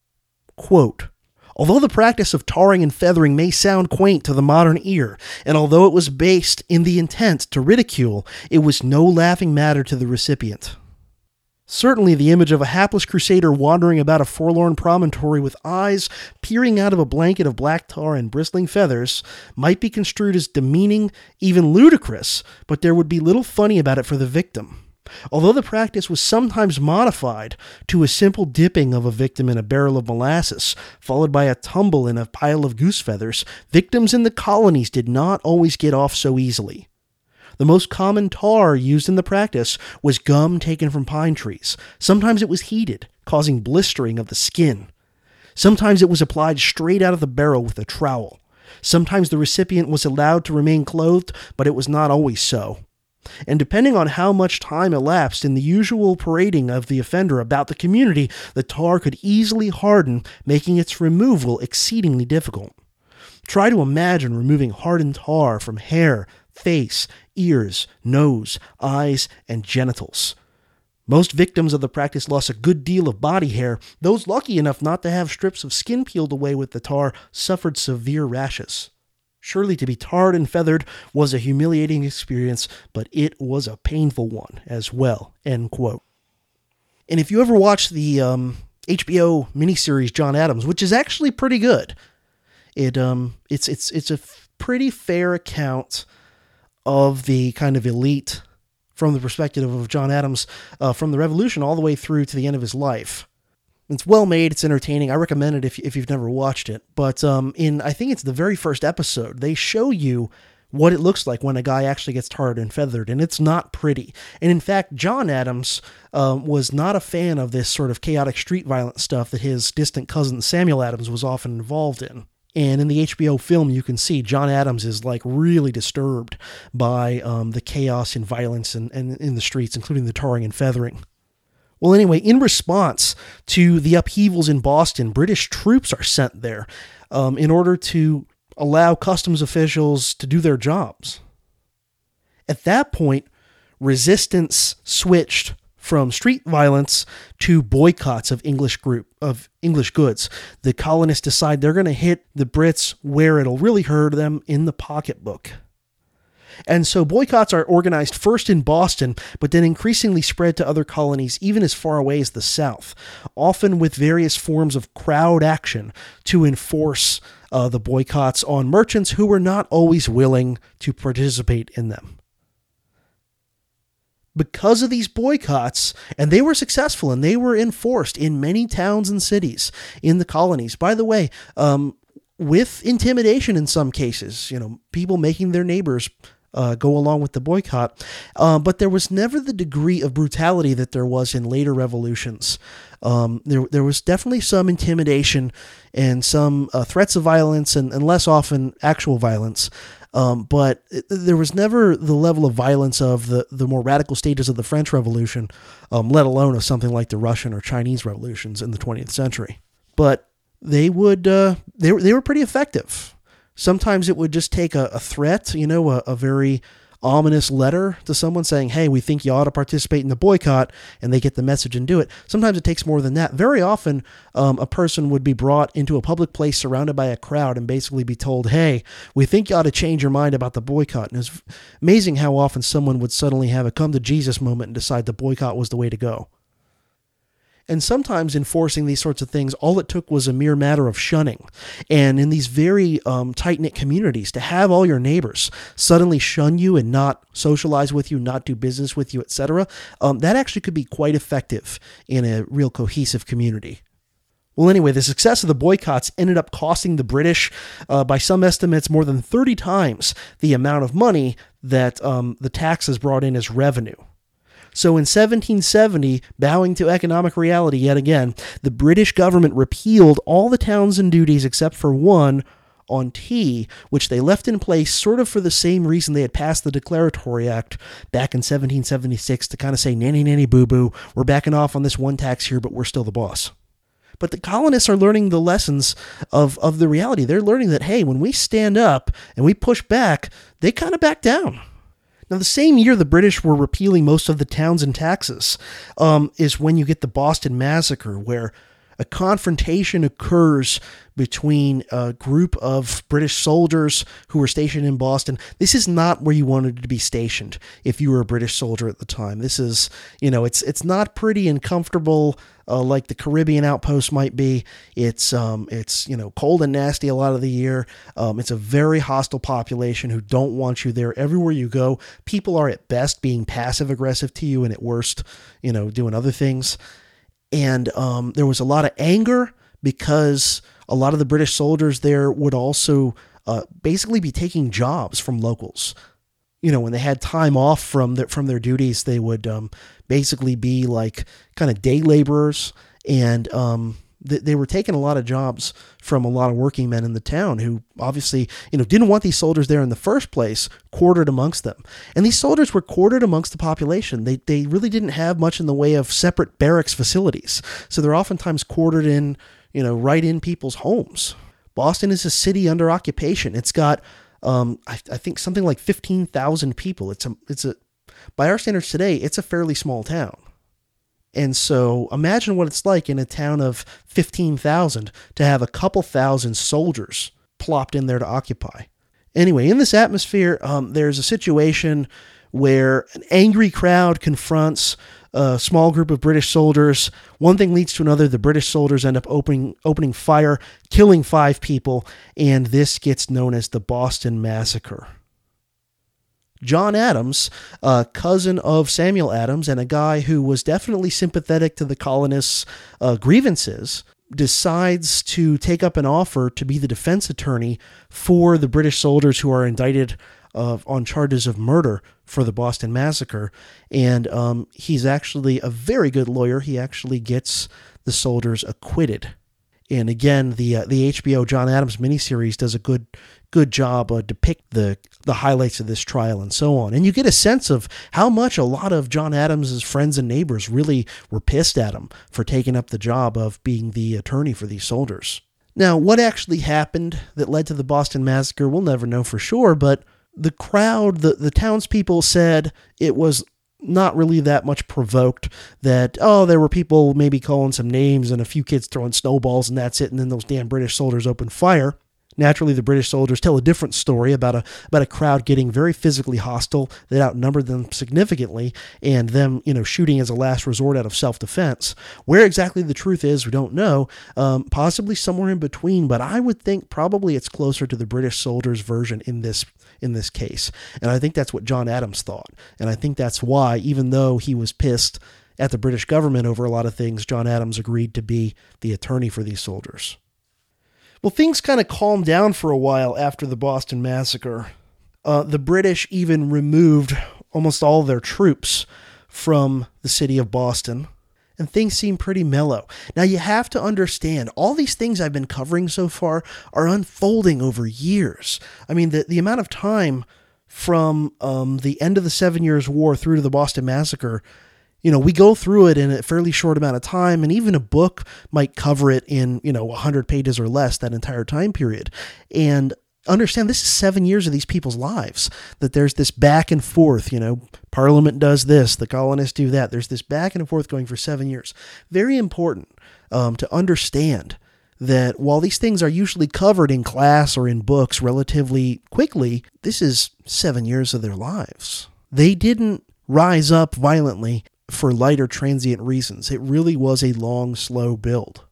Quote, although the practice of tarring and feathering may sound quaint to the modern ear, and although it was based in the intent to ridicule, it was no laughing matter to the recipient. Certainly the image of a hapless crusader wandering about a forlorn promontory with eyes peering out of a blanket of black tar and bristling feathers might be construed as demeaning, even ludicrous, but there would be little funny about it for the victim. Although the practice was sometimes modified to a simple dipping of a victim in a barrel of molasses, followed by a tumble in a pile of goose feathers, victims in the colonies did not always get off so easily. The most common tar used in the practice was gum taken from pine trees. Sometimes it was heated, causing blistering of the skin. Sometimes it was applied straight out of the barrel with a trowel. Sometimes the recipient was allowed to remain clothed, but it was not always so. And depending on how much time elapsed in the usual parading of the offender about the community, the tar could easily harden, making its removal exceedingly difficult. Try to imagine removing hardened tar from hair, face, ears, nose, eyes, and genitals. Most victims of the practice lost a good deal of body hair. Those lucky enough not to have strips of skin peeled away with the tar suffered severe rashes. Surely to be tarred and feathered was a humiliating experience, but it was a painful one as well, end quote. And if you ever watch the um, H B O miniseries John Adams, which is actually pretty good, it um it's it's it's a f- pretty fair account of the kind of elite from the perspective of John Adams uh, from the Revolution all the way through to the end of his life. It's well made. It's entertaining. I recommend it if if you've never watched it. But um, in I think it's the very first episode, they show you what it looks like when a guy actually gets tarred and feathered, and it's not pretty. And in fact, John Adams um, was not a fan of this sort of chaotic street violence stuff that his distant cousin Samuel Adams was often involved in. And in the H B O film, you can see John Adams is like really disturbed by um, the chaos and violence in, in, in the streets, including the tarring and feathering. Well, anyway, in response to the upheavals in Boston, British troops are sent there um, in order to allow customs officials to do their jobs. At that point, resistance switched from street violence to boycotts of English group of English goods. The colonists decide they're going to hit the Brits where it'll really hurt them, in the pocketbook. And so boycotts are organized first in Boston, but then increasingly spread to other colonies, even as far away as the South, often with various forms of crowd action to enforce uh, the boycotts on merchants who were not always willing to participate in them. Because of these boycotts, and they were successful and they were enforced in many towns and cities in the colonies. By the way, um, with intimidation in some cases, you know, people making their neighbors uh, go along with the boycott. Uh, but there was never the degree of brutality that there was in later revolutions. Um, there, there was definitely some intimidation and some uh, threats of violence and, and less often actual violence. Um, but it, there was never the level of violence of the, the more radical stages of the French Revolution, um, let alone of something like the Russian or Chinese revolutions in the twentieth century. But they would uh, they were they were pretty effective. Sometimes it would just take a, a threat, you know, a, a very ominous letter to someone saying, hey, we think you ought to participate in the boycott, and they get the message and do it. Sometimes it takes more than that. Very often, um, a person would be brought into a public place surrounded by a crowd and basically be told, hey, we think you ought to change your mind about the boycott. And it's amazing how often someone would suddenly have a come to Jesus moment and decide the boycott was the way to go. And sometimes enforcing these sorts of things, all it took was a mere matter of shunning. And in these very um, tight-knit communities, to have all your neighbors suddenly shun you and not socialize with you, not do business with you, et cetera, um, that actually could be quite effective in a real cohesive community. Well, anyway, the success of the boycotts ended up costing the British, uh, by some estimates, more than thirty times the amount of money that um, the taxes brought in as revenue. So in seventeen seventy, bowing to economic reality yet again, the British government repealed all the Townshend duties except for one on tea, which they left in place sort of for the same reason they had passed the Declaratory Act back in seventeen seventy-six to kind of say, nanny, nanny, boo-boo, we're backing off on this one tax here, but we're still the boss. But the colonists are learning the lessons of, of the reality. They're learning that, hey, when we stand up and we push back, they kind of back down. Now, the same year the British were repealing most of the Townshend taxes um, is when you get the Boston Massacre, where a confrontation occurs between a group of British soldiers who were stationed in Boston. This is not where you wanted to be stationed if you were a British soldier at the time. This is, you know, it's it's not pretty and comfortable uh, like the Caribbean outpost might be. It's, um, it's you know, cold and nasty a lot of the year. Um, it's a very hostile population who don't want you there. Everywhere you go, people are at best being passive-aggressive to you and at worst, you know, doing other things. And um, there was a lot of anger because a lot of the British soldiers there would also uh, basically be taking jobs from locals. You know, when they had time off from their, from their duties, they would um, basically be like kind of day laborers. And um, th- they were taking a lot of jobs from a lot of working men in the town who obviously, you know, didn't want these soldiers there in the first place, quartered amongst them. And these soldiers were quartered amongst the population. They they really didn't have much in the way of separate barracks facilities. So they're oftentimes quartered in, you know, right in people's homes. Boston is a city under occupation. It's got, um, I, I think something like fifteen thousand people. It's a, it's a, by our standards today, it's a fairly small town. And so imagine what it's like in a town of fifteen thousand to have a couple thousand soldiers plopped in there to occupy. Anyway, in this atmosphere, um, there's a situation where an angry crowd confronts a small group of British soldiers. One thing leads to another. The British soldiers end up opening opening fire, killing five people, and this gets known as the Boston Massacre. John Adams, a cousin of Samuel Adams and a guy who was definitely sympathetic to the colonists' uh, grievances, decides to take up an offer to be the defense attorney for the British soldiers who are indicted uh, on charges of murder for the Boston Massacre. And um, he's actually a very good lawyer. He actually gets the soldiers acquitted. And again, the uh, the H B O John Adams miniseries does a good good job uh, depict the the highlights of this trial and so on. And you get a sense of how much a lot of John Adams's friends and neighbors really were pissed at him for taking up the job of being the attorney for these soldiers. Now, what actually happened that led to the Boston Massacre, we'll never know for sure, but the crowd, the, the townspeople said it was not really that much provoked, that, oh, there were people maybe calling some names and a few kids throwing snowballs and that's it, and then those damn British soldiers opened fire. Naturally, the British soldiers tell a different story about a about a crowd getting very physically hostile that outnumbered them significantly, and them, you know, shooting as a last resort out of self-defense. Where exactly the truth is, we don't know. Um, possibly somewhere in between, but I would think probably it's closer to the British soldiers' version in this in this case. And I think that's what John Adams thought. And I think that's why, even though he was pissed at the British government over a lot of things, John Adams agreed to be the attorney for these soldiers. Well, things kind of calmed down for a while after the Boston Massacre. Uh, the British even removed almost all their troops from the city of Boston, and things seemed pretty mellow. Now, you have to understand, all these things I've been covering so far are unfolding over years. I mean, the, the amount of time from um, the end of the Seven Years' War through to the Boston Massacre, you know, we go through it in a fairly short amount of time, and even a book might cover it in, you know, one hundred pages or less, that entire time period. And understand, this is seven years of these people's lives, that there's this back and forth, you know, Parliament does this, the colonists do that. There's this back and forth going for seven years. Very important um, to understand that while these things are usually covered in class or in books relatively quickly, this is seven years of their lives. They didn't rise up violently for light or transient reasons. It really was a long, slow build.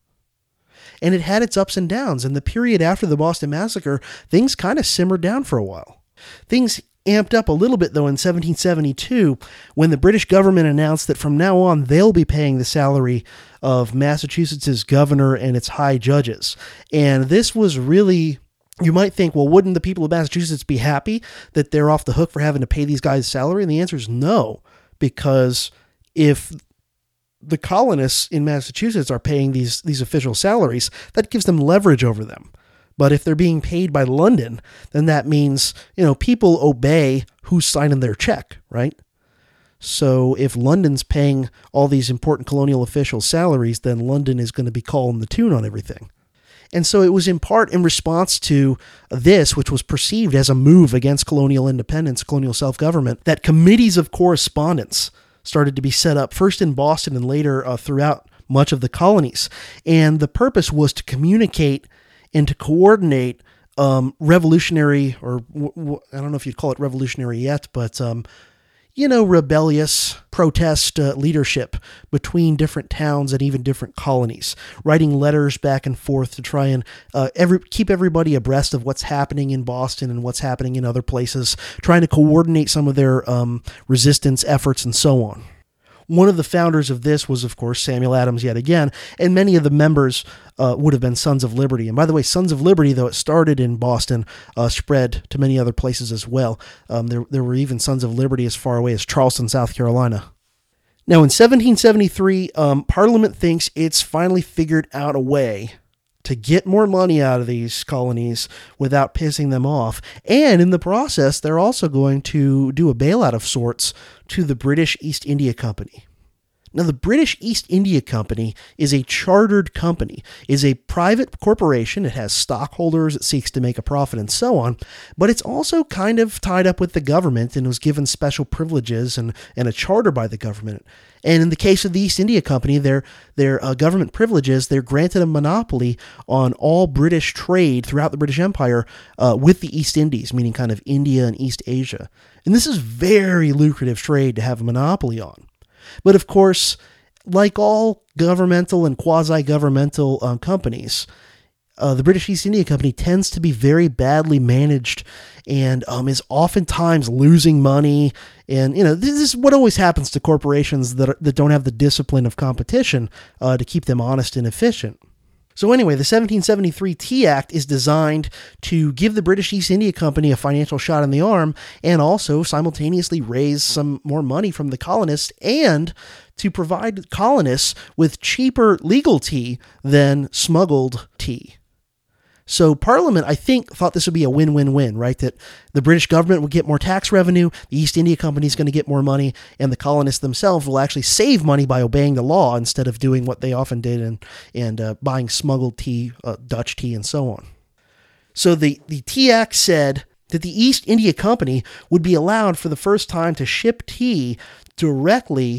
And it had its ups and downs. In the period after the Boston Massacre, things kind of simmered down for a while. Things amped up a little bit, though, in seventeen seventy-two, when the British government announced that from now on, they'll be paying the salary of Massachusetts' governor and its high judges. And this was really... You might think, well, wouldn't the people of Massachusetts be happy that they're off the hook for having to pay these guys salary? And the answer is no, because if the colonists in Massachusetts are paying these, these official salaries, that gives them leverage over them. But if they're being paid by London, then that means, you know, people obey who's signing their check, right? So if London's paying all these important colonial officials salaries, then London is going to be calling the tune on everything. And so it was in part in response to this, which was perceived as a move against colonial independence, colonial self-government, that committees of correspondence started to be set up, first in Boston and later uh, throughout much of the colonies. And the purpose was to communicate and to coordinate um, revolutionary, or w- w- I don't know if you'd call it revolutionary yet, but um, you know, rebellious protest uh, leadership between different towns and even different colonies, writing letters back and forth to try and uh, every, keep everybody abreast of what's happening in Boston and what's happening in other places, trying to coordinate some of their um, resistance efforts and so on. One of the founders of this was, of course, Samuel Adams yet again, and many of the members uh, would have been Sons of Liberty. And by the way, Sons of Liberty, though it started in Boston, uh, spread to many other places as well. Um, there, there were even Sons of Liberty as far away as Charleston, South Carolina. Now, in seventeen seventy-three, um, Parliament thinks it's finally figured out a way to get more money out of these colonies without pissing them off. And in the process, they're also going to do a bailout of sorts to the British East India Company. Now, the British East India Company is a chartered company, is a private corporation. It has stockholders, it seeks to make a profit and so on, but it's also kind of tied up with the government and was given special privileges and, and a charter by the government. And in the case of the East India Company, their, their uh, government privileges, they're granted a monopoly on all British trade throughout the British Empire uh, with the East Indies, meaning kind of India and East Asia. And this is very lucrative trade to have a monopoly on. But of course, like all governmental and quasi-governmental um, companies, uh, the British East India Company tends to be very badly managed and um, is oftentimes losing money. And, you know, this is what always happens to corporations that, are, that don't have the discipline of competition uh, to keep them honest and efficient. So anyway, the seventeen seventy-three Tea Act is designed to give the British East India Company a financial shot in the arm and also simultaneously raise some more money from the colonists and to provide colonists with cheaper legal tea than smuggled tea. So Parliament, I think, thought this would be a win-win-win, right? That the British government would get more tax revenue, the East India Company is going to get more money, and the colonists themselves will actually save money by obeying the law instead of doing what they often did and, and uh, buying smuggled tea, uh, Dutch tea, and so on. So the, the Tea Act said that the East India Company would be allowed for the first time to ship tea directly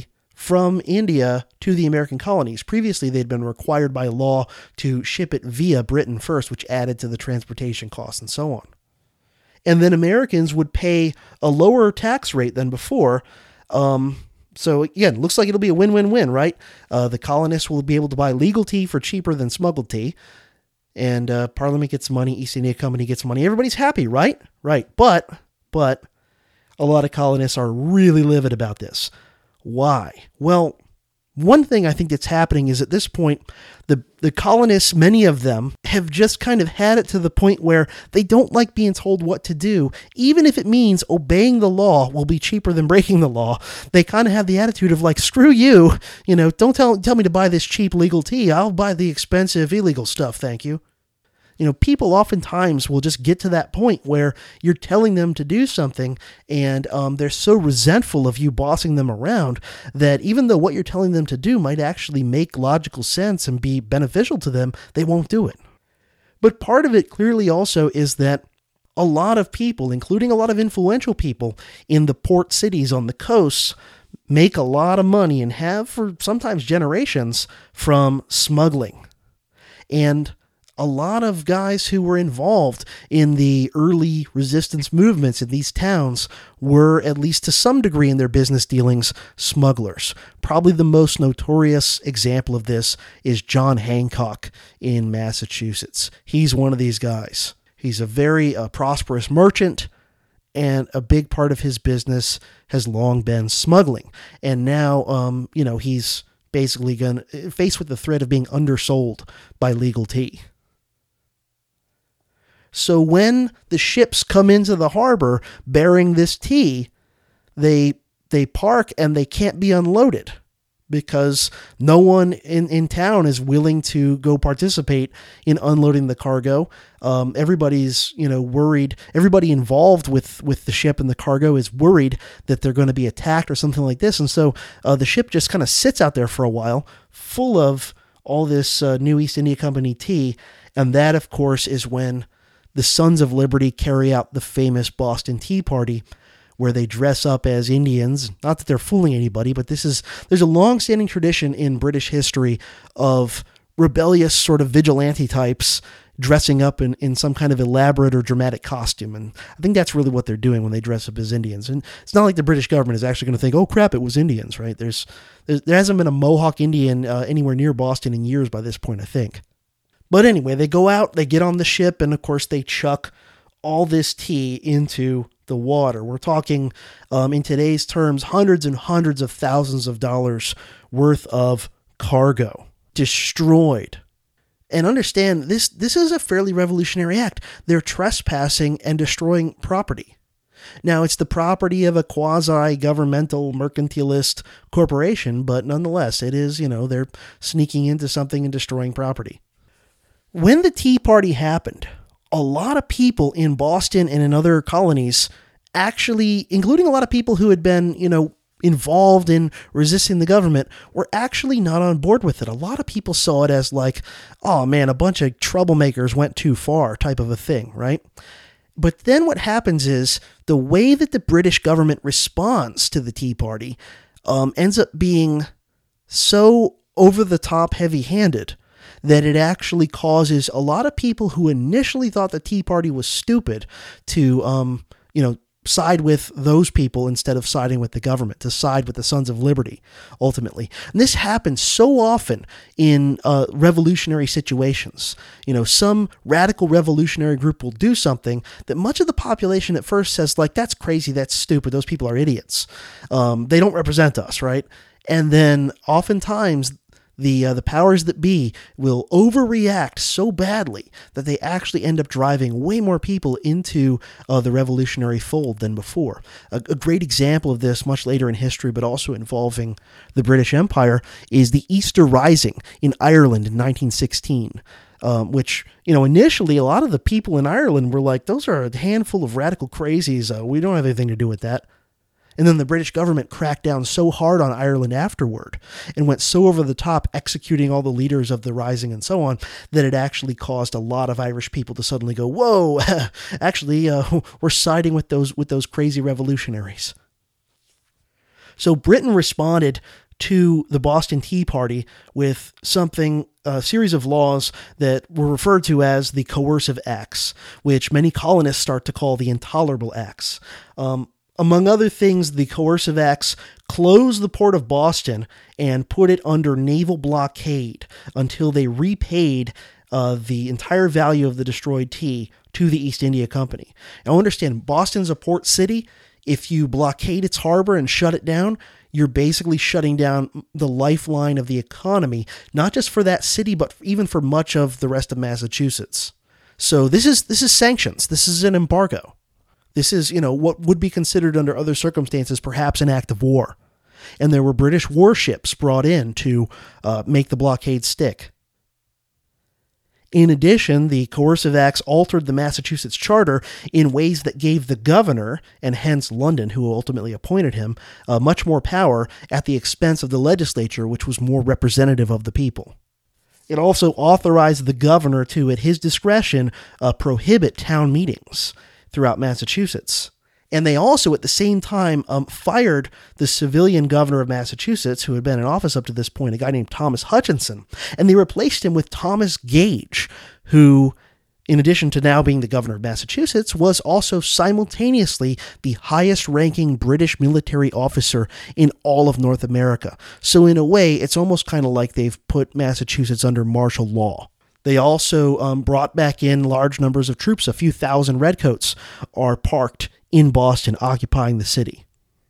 from India to the American colonies. Previously, they'd been required by law to ship it via Britain first, which added to the transportation costs and so on. And then Americans would pay a lower tax rate than before. Um, so again, looks like it'll be a win-win-win, right? Uh, the colonists will be able to buy legal tea for cheaper than smuggled tea. And uh, Parliament gets money, East India Company gets money. Everybody's happy, right? Right. But, but a lot of colonists are really livid about this. Why? Well, one thing I think that's happening is at this point, the, the colonists, many of them, have just kind of had it to the point where they don't like being told what to do, even if it means obeying the law will be cheaper than breaking the law. They kind of have the attitude of like, screw you, you know, don't tell, tell me to buy this cheap legal tea. I'll buy the expensive illegal stuff, thank you. You know, people oftentimes will just get to that point where you're telling them to do something and um, they're so resentful of you bossing them around that even though what you're telling them to do might actually make logical sense and be beneficial to them, they won't do it. But part of it clearly also is that a lot of people, including a lot of influential people in the port cities on the coasts, make a lot of money and have for sometimes generations from smuggling. And a lot of guys who were involved in the early resistance movements in these towns were, at least to some degree in their business dealings, smugglers. Probably the most notorious example of this is John Hancock in Massachusetts. He's one of these guys. He's a very uh, prosperous merchant, and a big part of his business has long been smuggling. And now, um, you know, he's basically going to face with the threat of being undersold by legal tea. So when the ships come into the harbor bearing this tea, they they park and they can't be unloaded because no one in, in town is willing to go participate in unloading the cargo. Um, everybody's, you know, worried. Everybody involved with, with the ship and the cargo is worried that they're going to be attacked or something like this. And so uh, the ship just kind of sits out there for a while full of all this uh, new East India Company tea. And that, of course, is when the Sons of Liberty carry out the famous Boston Tea Party, where they dress up as Indians. Not that they're fooling anybody, but this is there's a long-standing tradition in British history of rebellious sort of vigilante types dressing up in, in some kind of elaborate or dramatic costume. And I think that's really what they're doing when they dress up as Indians. And it's not like the British government is actually going to think, oh crap, it was Indians, right? There's, there's there hasn't been a Mohawk Indian uh, anywhere near Boston in years by this point, I think. But anyway, they go out, they get on the ship, and of course they chuck all this tea into the water. We're talking, um, in today's terms, hundreds and hundreds of thousands of dollars worth of cargo destroyed. And understand, this, this is a fairly revolutionary act. They're trespassing and destroying property. Now, it's the property of a quasi-governmental mercantilist corporation, but nonetheless, it is, you know, they're sneaking into something and destroying property. When the Tea Party happened, a lot of people in Boston and in other colonies actually, including a lot of people who had been, you know, involved in resisting the government, were actually not on board with it. A lot of people saw it as like, oh man, a bunch of troublemakers went too far type of a thing, right? But then what happens is the way that the British government responds to the Tea Party um, ends up being so over-the-top heavy-handed that it actually causes a lot of people who initially thought the Tea Party was stupid to, um, you know, side with those people instead of siding with the government, to side with the Sons of Liberty, ultimately. And this happens so often in uh, revolutionary situations. You know, some radical revolutionary group will do something that much of the population at first says, like, that's crazy, that's stupid, those people are idiots. Um, they don't represent us, right? And then oftentimes the uh, the powers that be will overreact so badly that they actually end up driving way more people into uh, the revolutionary fold than before. A, a great example of this much later in history, but also involving the British Empire, is the Easter Rising in Ireland in nineteen sixteen. Um, which, you know, initially a lot of the people in Ireland were like, those are a handful of radical crazies. Uh, we don't have anything to do with that. And then the British government cracked down so hard on Ireland afterward and went so over the top executing all the leaders of the rising and so on that it actually caused a lot of Irish people to suddenly go, whoa, actually, uh, we're siding with those with those crazy revolutionaries. So Britain responded to the Boston Tea Party with something, a series of laws that were referred to as the Coercive Acts, which many colonists start to call the Intolerable Acts. Um, among other things, the Coercive Acts closed the port of Boston and put it under naval blockade until they repaid uh, the entire value of the destroyed tea to the East India Company. Now understand, Boston's a port city. If you blockade its harbor and shut it down, you're basically shutting down the lifeline of the economy, not just for that city, but even for much of the rest of Massachusetts. So this is this is sanctions. This is an embargo. This is, you know, what would be considered under other circumstances perhaps an act of war. And there were British warships brought in to uh, make the blockade stick. In addition, the Coercive Acts altered the Massachusetts Charter in ways that gave the governor, and hence London, who ultimately appointed him, uh, much more power at the expense of the legislature, which was more representative of the people. It also authorized the governor to, at his discretion, uh, prohibit town meetings throughout Massachusetts. And they also, at the same time, um, fired the civilian governor of Massachusetts, who had been in office up to this point, a guy named Thomas Hutchinson, and they replaced him with Thomas Gage, who, in addition to now being the governor of Massachusetts, was also simultaneously the highest-ranking British military officer in all of North America. So in a way, it's almost kind of like they've put Massachusetts under martial law. They also um, brought back in large numbers of troops. A few thousand redcoats are parked in Boston, occupying the city.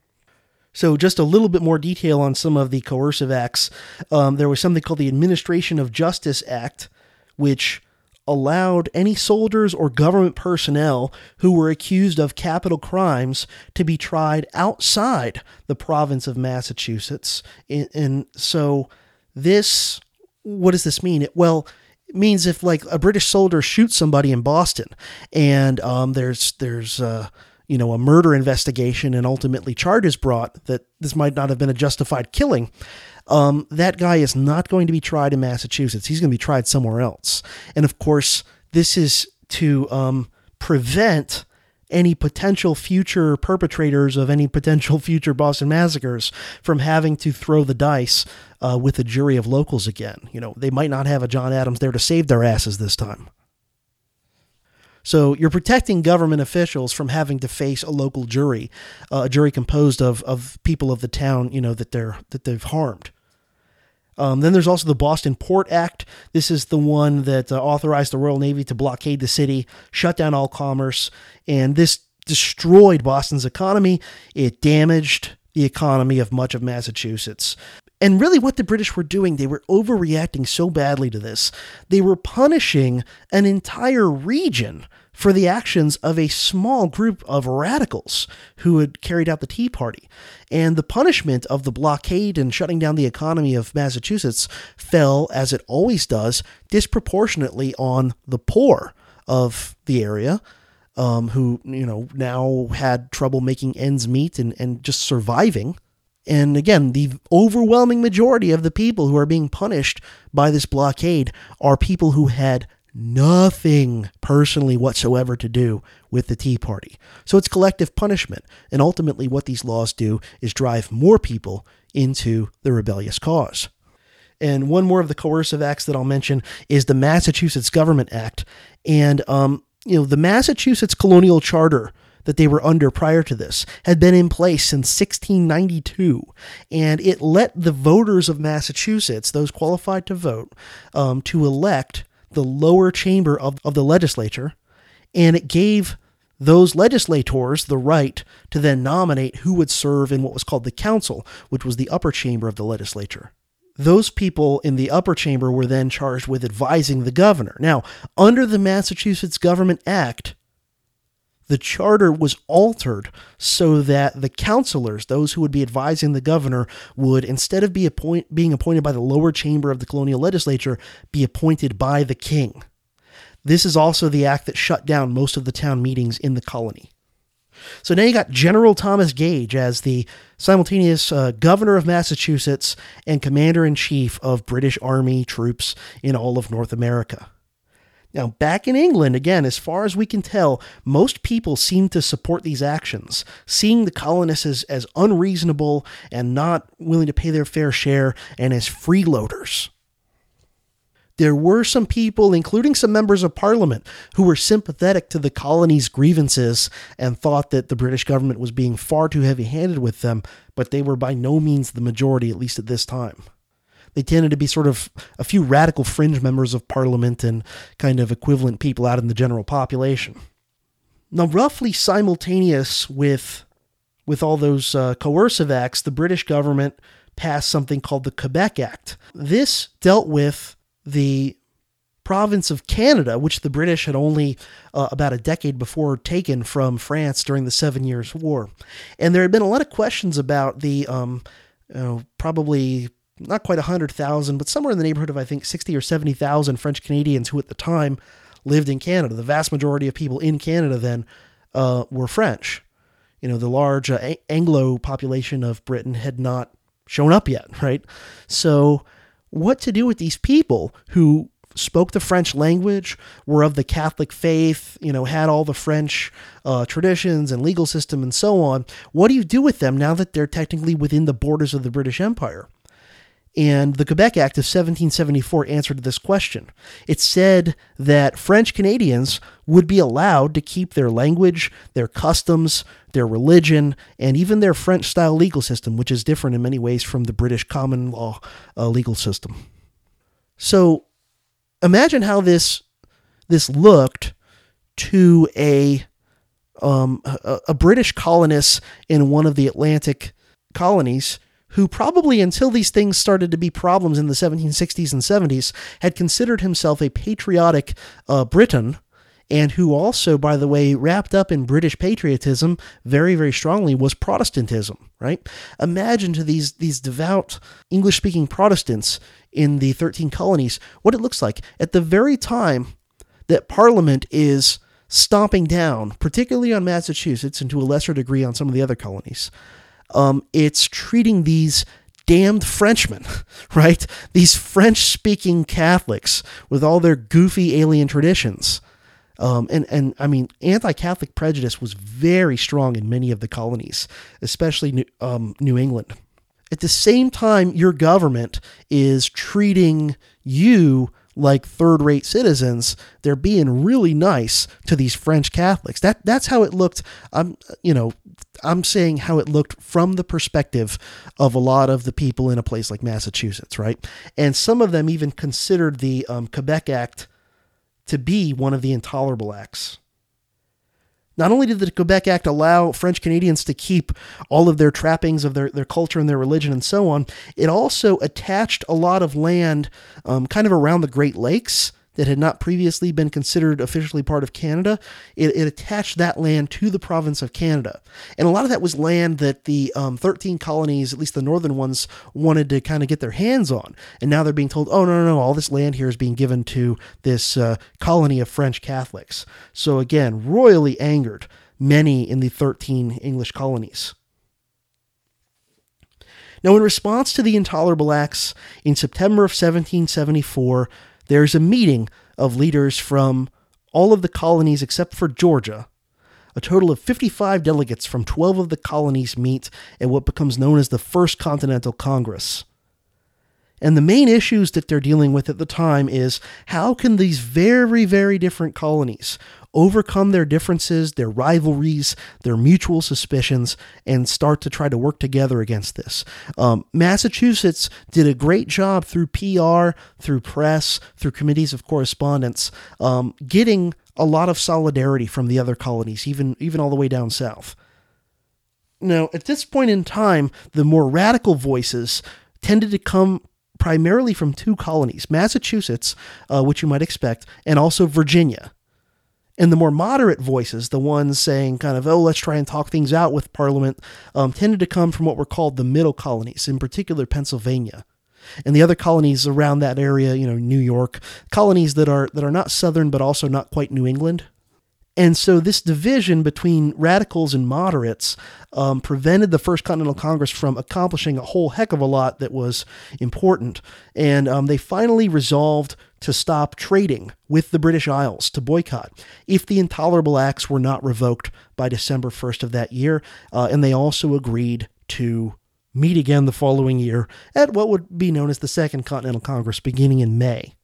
So just a little bit more detail on some of the coercive acts. Um, there was something called the Administration of Justice Act, which allowed any soldiers or government personnel who were accused of capital crimes to be tried outside the province of Massachusetts. And, and so this, what does this mean? It, well, it means if like a British soldier shoots somebody in Boston and um, there's, there's, uh, you know, a murder investigation and ultimately charges brought that this might not have been a justified killing, um, that guy is not going to be tried in Massachusetts. He's going to be tried somewhere else. And of course, this is to um, prevent any potential future perpetrators of any potential future Boston massacres from having to throw the dice uh, with a jury of locals again. You know, they might not have a John Adams there to save their asses this time. So you're protecting government officials from having to face a local jury, uh, a jury composed of of people of the town, you know, that they're that they've harmed. Um, then there's also the Boston Port Act. This is the one that uh, authorized the Royal Navy to blockade the city, shut down all commerce, and this destroyed Boston's economy. It damaged the economy of much of Massachusetts. And really what the British were doing, they were overreacting so badly to this. They were punishing an entire region for the actions of a small group of radicals who had carried out the Tea Party. And the punishment of the blockade and shutting down the economy of Massachusetts fell, as it always does, disproportionately on the poor of the area, um, who, you know, now had trouble making ends meet and, and just surviving. And again, the overwhelming majority of the people who are being punished by this blockade are people who had nothing personally whatsoever to do with the Tea Party. So it's collective punishment. And ultimately what these laws do is drive more people into the rebellious cause. And one more of the coercive acts that I'll mention is the Massachusetts Government Act. And, um, you know, the Massachusetts Colonial Charter that they were under prior to this had been in place since sixteen ninety-two, and it let the voters of Massachusetts, those qualified to vote, um, to elect the lower chamber of, of the legislature, and it gave those legislators the right to then nominate who would serve in what was called the council, which was the upper chamber of the legislature. Those people in the upper chamber were then charged with advising the governor. Now, under the Massachusetts Government Act, the charter was altered so that the counselors, those who would be advising the governor, would, instead of be appoint, being appointed by the lower chamber of the colonial legislature, be appointed by the king. This is also the act that shut down most of the town meetings in the colony. So now you got General Thomas Gage as the simultaneous uh, governor of Massachusetts and commander-in-chief of British Army troops in all of North America. Now, back in England, again, as far as we can tell, most people seem to support these actions, seeing the colonists as, as unreasonable and not willing to pay their fair share and as freeloaders. There were some people, including some members of Parliament, who were sympathetic to the colony's grievances and thought that the British government was being far too heavy-handed with them, but they were by no means the majority, at least at this time. They tended to be sort of a few radical fringe members of Parliament and kind of equivalent people out in the general population. Now, roughly simultaneous with, with all those uh, coercive acts, the British government passed something called the Quebec Act. This dealt with the province of Canada, which the British had only uh, about a decade before taken from France during the Seven Years' War. And there had been a lot of questions about the um, you know, probably not quite one hundred thousand, but somewhere in the neighborhood of, I think, sixty or seventy thousand French Canadians who at the time lived in Canada. The vast majority of people in Canada then uh, were French. You know, the large uh, Anglo population of Britain had not shown up yet, right? So what to do with these people who spoke the French language, were of the Catholic faith, you know, had all the French uh, traditions and legal system and so on? What do you do with them now that they're technically within the borders of the British Empire? And the Quebec Act of seventeen seventy-four answered this question. It said that French Canadians would be allowed to keep their language, their customs, their religion, and even their French-style legal system, which is different in many ways from the British common law uh, legal system. So imagine how this this looked to a, um, a, a British colonist in one of the Atlantic colonies who probably, until these things started to be problems in the seventeen sixties and seventies, had considered himself a patriotic uh, Briton, and who also, by the way, wrapped up in British patriotism very, very strongly was Protestantism, right? Imagine to these, these devout English-speaking Protestants in the thirteen colonies what it looks like at the very time that Parliament is stomping down, particularly on Massachusetts and to a lesser degree on some of the other colonies. Um, it's treating these damned Frenchmen, right? These French-speaking Catholics with all their goofy alien traditions. Um, and, and I mean, anti-Catholic prejudice was very strong in many of the colonies, especially New, um, New England. At the same time, your government is treating you like third-rate citizens. They're being really nice to these French Catholics. That that's how it looked. I'm, you know, I'm saying how it looked from the perspective of a lot of the people in a place like Massachusetts, right? And some of them even considered the um, Quebec Act to be one of the intolerable acts. Not only did the Quebec Act allow French Canadians to keep all of their trappings of their, their culture and their religion and so on, it also attached a lot of land um, kind of around the Great Lakes that had not previously been considered officially part of Canada. It, it attached that land to the province of Canada. And a lot of that was land that the um, thirteen colonies, at least the northern ones, wanted to kind of get their hands on. And now they're being told, oh, no, no, no, all this land here is being given to this uh, colony of French Catholics. So again, royally angered many in the thirteen English colonies. Now, in response to the intolerable acts, in September of seventeen seventy-four, there's a meeting of leaders from all of the colonies except for Georgia. A total of fifty-five delegates from twelve of the colonies meet at what becomes known as the First Continental Congress. And the main issues that they're dealing with at the time is how can these very, very different colonies overcome their differences, their rivalries, their mutual suspicions, and start to try to work together against this. Um, Massachusetts did a great job through P R, through press, through committees of correspondence, um, getting a lot of solidarity from the other colonies, even, even all the way down south. Now, at this point in time, the more radical voices tended to come primarily from two colonies, Massachusetts, uh, which you might expect, and also Virginia. And the more moderate voices, the ones saying kind of, oh, let's try and talk things out with Parliament, um, tended to come from what were called the middle colonies, in particular Pennsylvania. And the other colonies around that area, you know, New York, colonies that are that are not southern but also not quite New England. And so this division between radicals and moderates um, prevented the First Continental Congress from accomplishing a whole heck of a lot that was important. And um, they finally resolved to stop trading with the British Isles, to boycott, if the Intolerable Acts were not revoked by December first of that year. Uh, and they also agreed to meet again the following year at what would be known as the Second Continental Congress, beginning in May.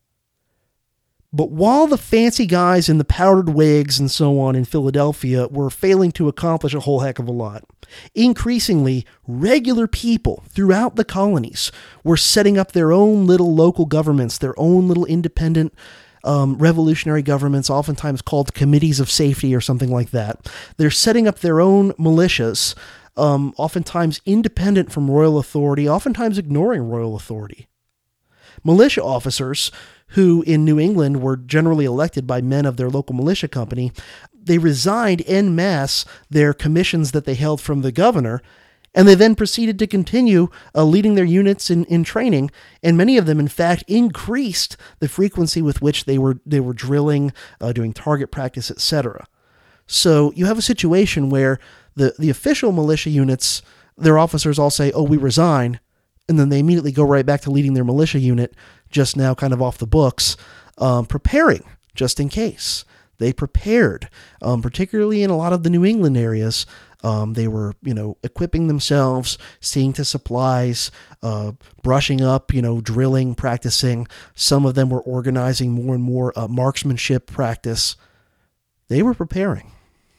But while the fancy guys in the powdered wigs and so on in Philadelphia were failing to accomplish a whole heck of a lot, increasingly, regular people throughout the colonies were setting up their own little local governments, their own little independent um, revolutionary governments, oftentimes called committees of safety or something like that. They're setting up their own militias, um, oftentimes independent from royal authority, oftentimes ignoring royal authority. Militia officers, who in New England were generally elected by men of their local militia company, they resigned en masse their commissions that they held from the governor, and they then proceeded to continue uh, leading their units in, in training, and many of them, in fact, increased the frequency with which they were they were drilling, uh, doing target practice, et cetera. So you have a situation where the, the official militia units, their officers all say, oh, we resign, and then they immediately go right back to leading their militia unit, just now kind of off the books, um, preparing just in case. They prepared, um, particularly in a lot of the New England areas. Um, they were, you know, equipping themselves, seeing to supplies, uh, brushing up, you know, drilling, practicing. Some of them were organizing more and more uh, marksmanship practice. They were preparing.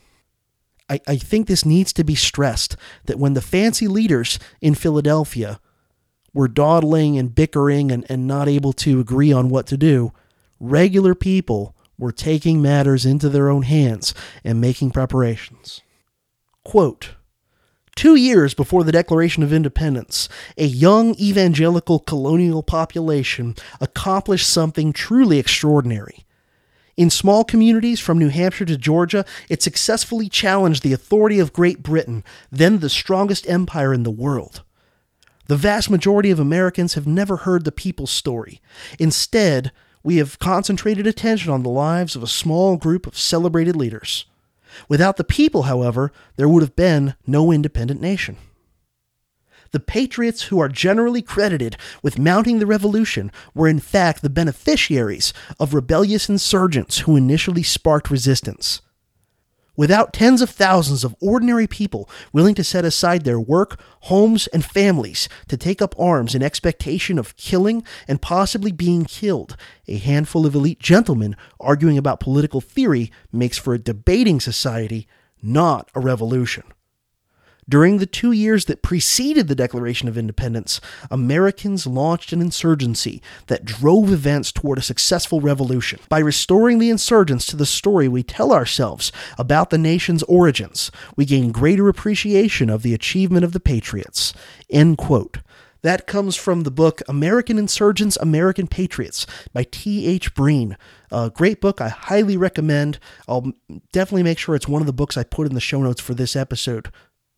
I, I think this needs to be stressed, that when the fancy leaders in Philadelphia were dawdling and bickering and, and not able to agree on what to do, regular people were taking matters into their own hands and making preparations. Quote, Two years before the Declaration of Independence, a young evangelical colonial population accomplished something truly extraordinary. In small communities from New Hampshire to Georgia, it successfully challenged the authority of Great Britain, then the strongest empire in the world. The vast majority of Americans have never heard the people's story. Instead, we have concentrated attention on the lives of a small group of celebrated leaders. Without the people, however, there would have been no independent nation. The patriots who are generally credited with mounting the revolution were in fact the beneficiaries of rebellious insurgents who initially sparked resistance. Without tens of thousands of ordinary people willing to set aside their work, homes, and families to take up arms in expectation of killing and possibly being killed, a handful of elite gentlemen arguing about political theory makes for a debating society, not a revolution. During the two years that preceded the Declaration of Independence, Americans launched an insurgency that drove events toward a successful revolution. By restoring the insurgents to the story we tell ourselves about the nation's origins, we gain greater appreciation of the achievement of the patriots. End quote. That comes from the book American Insurgents, American Patriots by T H Breen. A great book I highly recommend. I'll definitely make sure it's one of the books I put in the show notes for this episode.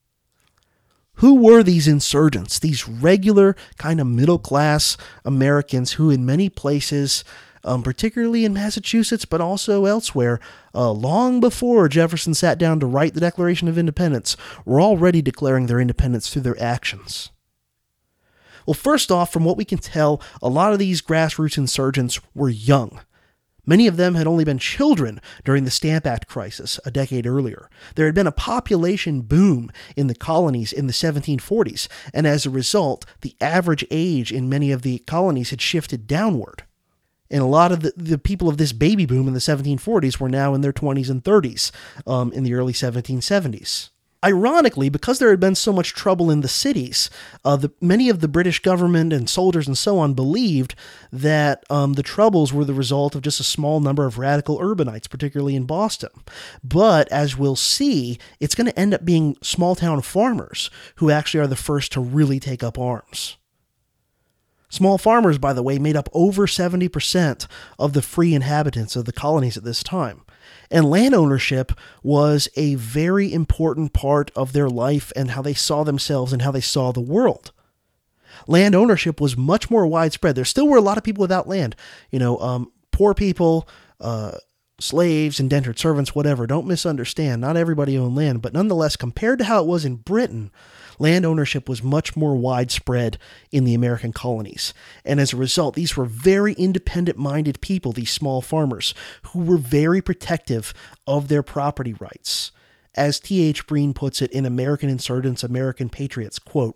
Who were these insurgents, these regular kind of middle-class Americans who in many places, um, particularly in Massachusetts, but also elsewhere, uh, long before Jefferson sat down to write the Declaration of Independence, were already declaring their independence through their actions? Well, first off, from what we can tell, a lot of these grassroots insurgents were young. Many of them had only been children during the Stamp Act crisis a decade earlier. There had been a population boom in the colonies in the seventeen forties, and as a result, the average age in many of the colonies had shifted downward. And a lot of the, the people of this baby boom in the seventeen forties were now in their twenties and thirties um, in the early seventeen seventies. Ironically, because there had been so much trouble in the cities, uh, the, many of the British government and soldiers and so on believed that um, the troubles were the result of just a small number of radical urbanites, particularly in Boston. But as we'll see, it's going to end up being small-town farmers who actually are the first to really take up arms. Small farmers, by the way, made up over seventy percent of the free inhabitants of the colonies at this time. And land ownership was a very important part of their life and how they saw themselves and how they saw the world. Land ownership was much more widespread. There still were a lot of people without land. You know, um, poor people, uh, slaves, indentured servants, whatever. Don't misunderstand. Not everybody owned land, but nonetheless, compared to how it was in Britain, land ownership was much more widespread in the American colonies. And as a result, these were very independent-minded people, these small farmers, who were very protective of their property rights. As T H Breen puts it in American Insurgents, American Patriots, quote,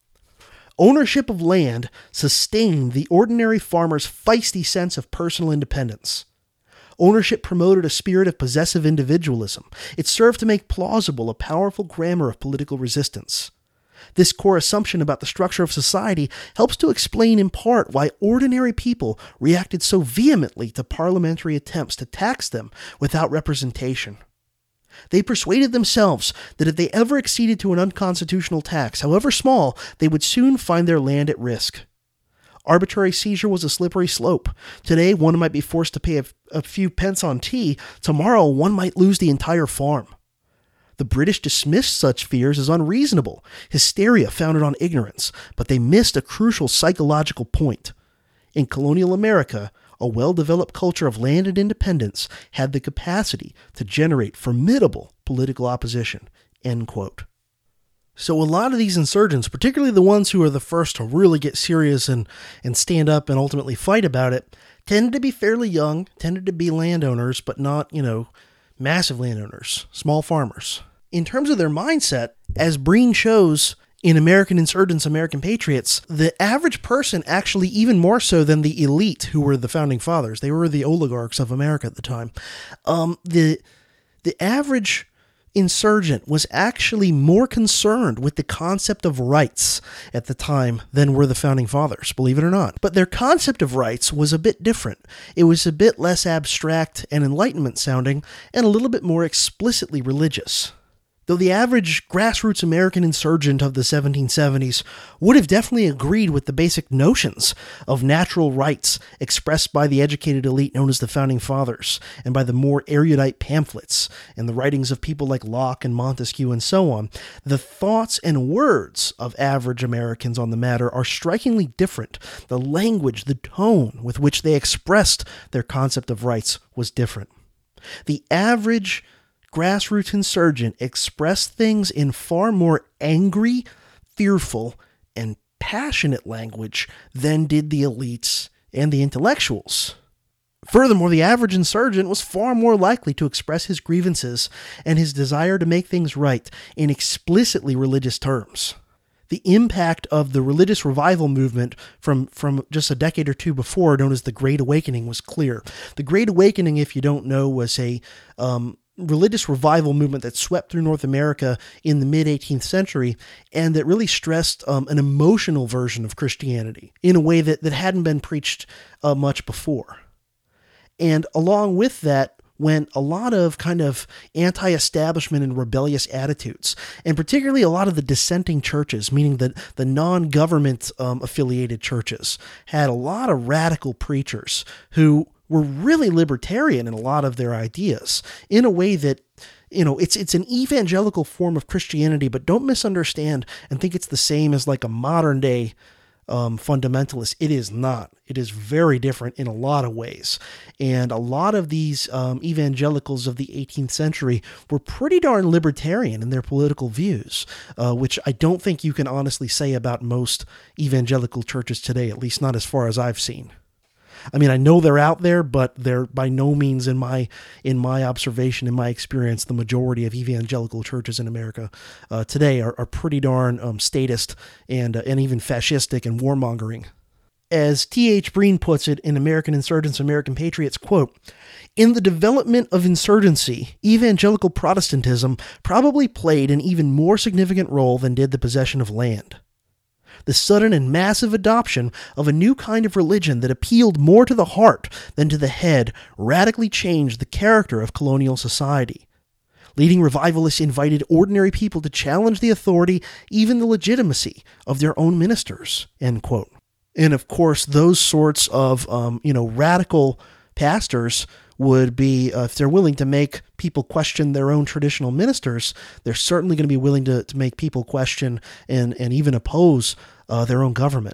"Ownership of land sustained the ordinary farmer's feisty sense of personal independence. Ownership promoted a spirit of possessive individualism. It served to make plausible a powerful grammar of political resistance. This core assumption about the structure of society helps to explain in part why ordinary people reacted so vehemently to parliamentary attempts to tax them without representation. They persuaded themselves that if they ever acceded to an unconstitutional tax, however small, they would soon find their land at risk. Arbitrary seizure was a slippery slope. Today, one might be forced to pay a, a few pence on tea. Tomorrow, one might lose the entire farm. The British dismissed such fears as unreasonable, hysteria founded on ignorance, but they missed a crucial psychological point. In colonial America, a well-developed culture of land and independence had the capacity to generate formidable political opposition." End quote. So a lot of these insurgents, particularly the ones who are the first to really get serious and, and stand up and ultimately fight about it, tended to be fairly young, tended to be landowners, but not, you know, massive landowners, small farmers. In terms of their mindset, as Breen shows in American Insurgents, American Patriots, the average person actually even more so than the elite who were the founding fathers. They were the oligarchs of America at the time. Um, the the average insurgent was actually more concerned with the concept of rights at the time than were the founding fathers, believe it or not. But their concept of rights was a bit different. It was a bit less abstract and Enlightenment sounding and a little bit more explicitly religious. Though the average grassroots American insurgent of the seventeen seventies would have definitely agreed with the basic notions of natural rights expressed by the educated elite known as the Founding Fathers, and by the more erudite pamphlets and the writings of people like Locke and Montesquieu and so on, the thoughts and words of average Americans on the matter are strikingly different. The language, the tone with which they expressed their concept of rights was different. The average grassroots insurgent expressed things in far more angry, fearful, and passionate language than did the elites and the intellectuals. Furthermore, the average insurgent was far more likely to express his grievances and his desire to make things right in explicitly religious terms. The impact of the religious revival movement from, from just a decade or two before, known as the Great Awakening, was clear. The Great Awakening, if you don't know, was a um, religious revival movement that swept through North America in the mid-eighteenth century and that really stressed um, an emotional version of Christianity in a way that, that hadn't been preached uh, much before. And along with that went a lot of kind of anti-establishment and rebellious attitudes, and particularly a lot of the dissenting churches, meaning that the non-government um, affiliated churches, had a lot of radical preachers who were really libertarian in a lot of their ideas in a way that, you know, it's it's an evangelical form of Christianity, but don't misunderstand and think it's the same as like a modern day um, fundamentalist. It is not. It is very different in a lot of ways. And a lot of these um, evangelicals of the eighteenth century were pretty darn libertarian in their political views, uh, which I don't think you can honestly say about most evangelical churches today, at least not as far as I've seen. I mean, I know they're out there, but they're by no means, in my in my observation, in my experience, the majority of evangelical churches in America uh, today are, are pretty darn um, statist and uh, and even fascistic and warmongering. As T H Breen puts it in American Insurgents, American Patriots, quote, "In the development of insurgency, evangelical Protestantism probably played an even more significant role than did the possession of land. The sudden and massive adoption of a new kind of religion that appealed more to the heart than to the head radically changed the character of colonial society. Leading revivalists invited ordinary people to challenge the authority, even the legitimacy, of their own ministers," end quote. And of course, those sorts of, um, you know, radical pastors would be, uh, if they're willing to make people question their own traditional ministers, they're certainly going to be willing to, to make people question and, and even oppose uh, their own government.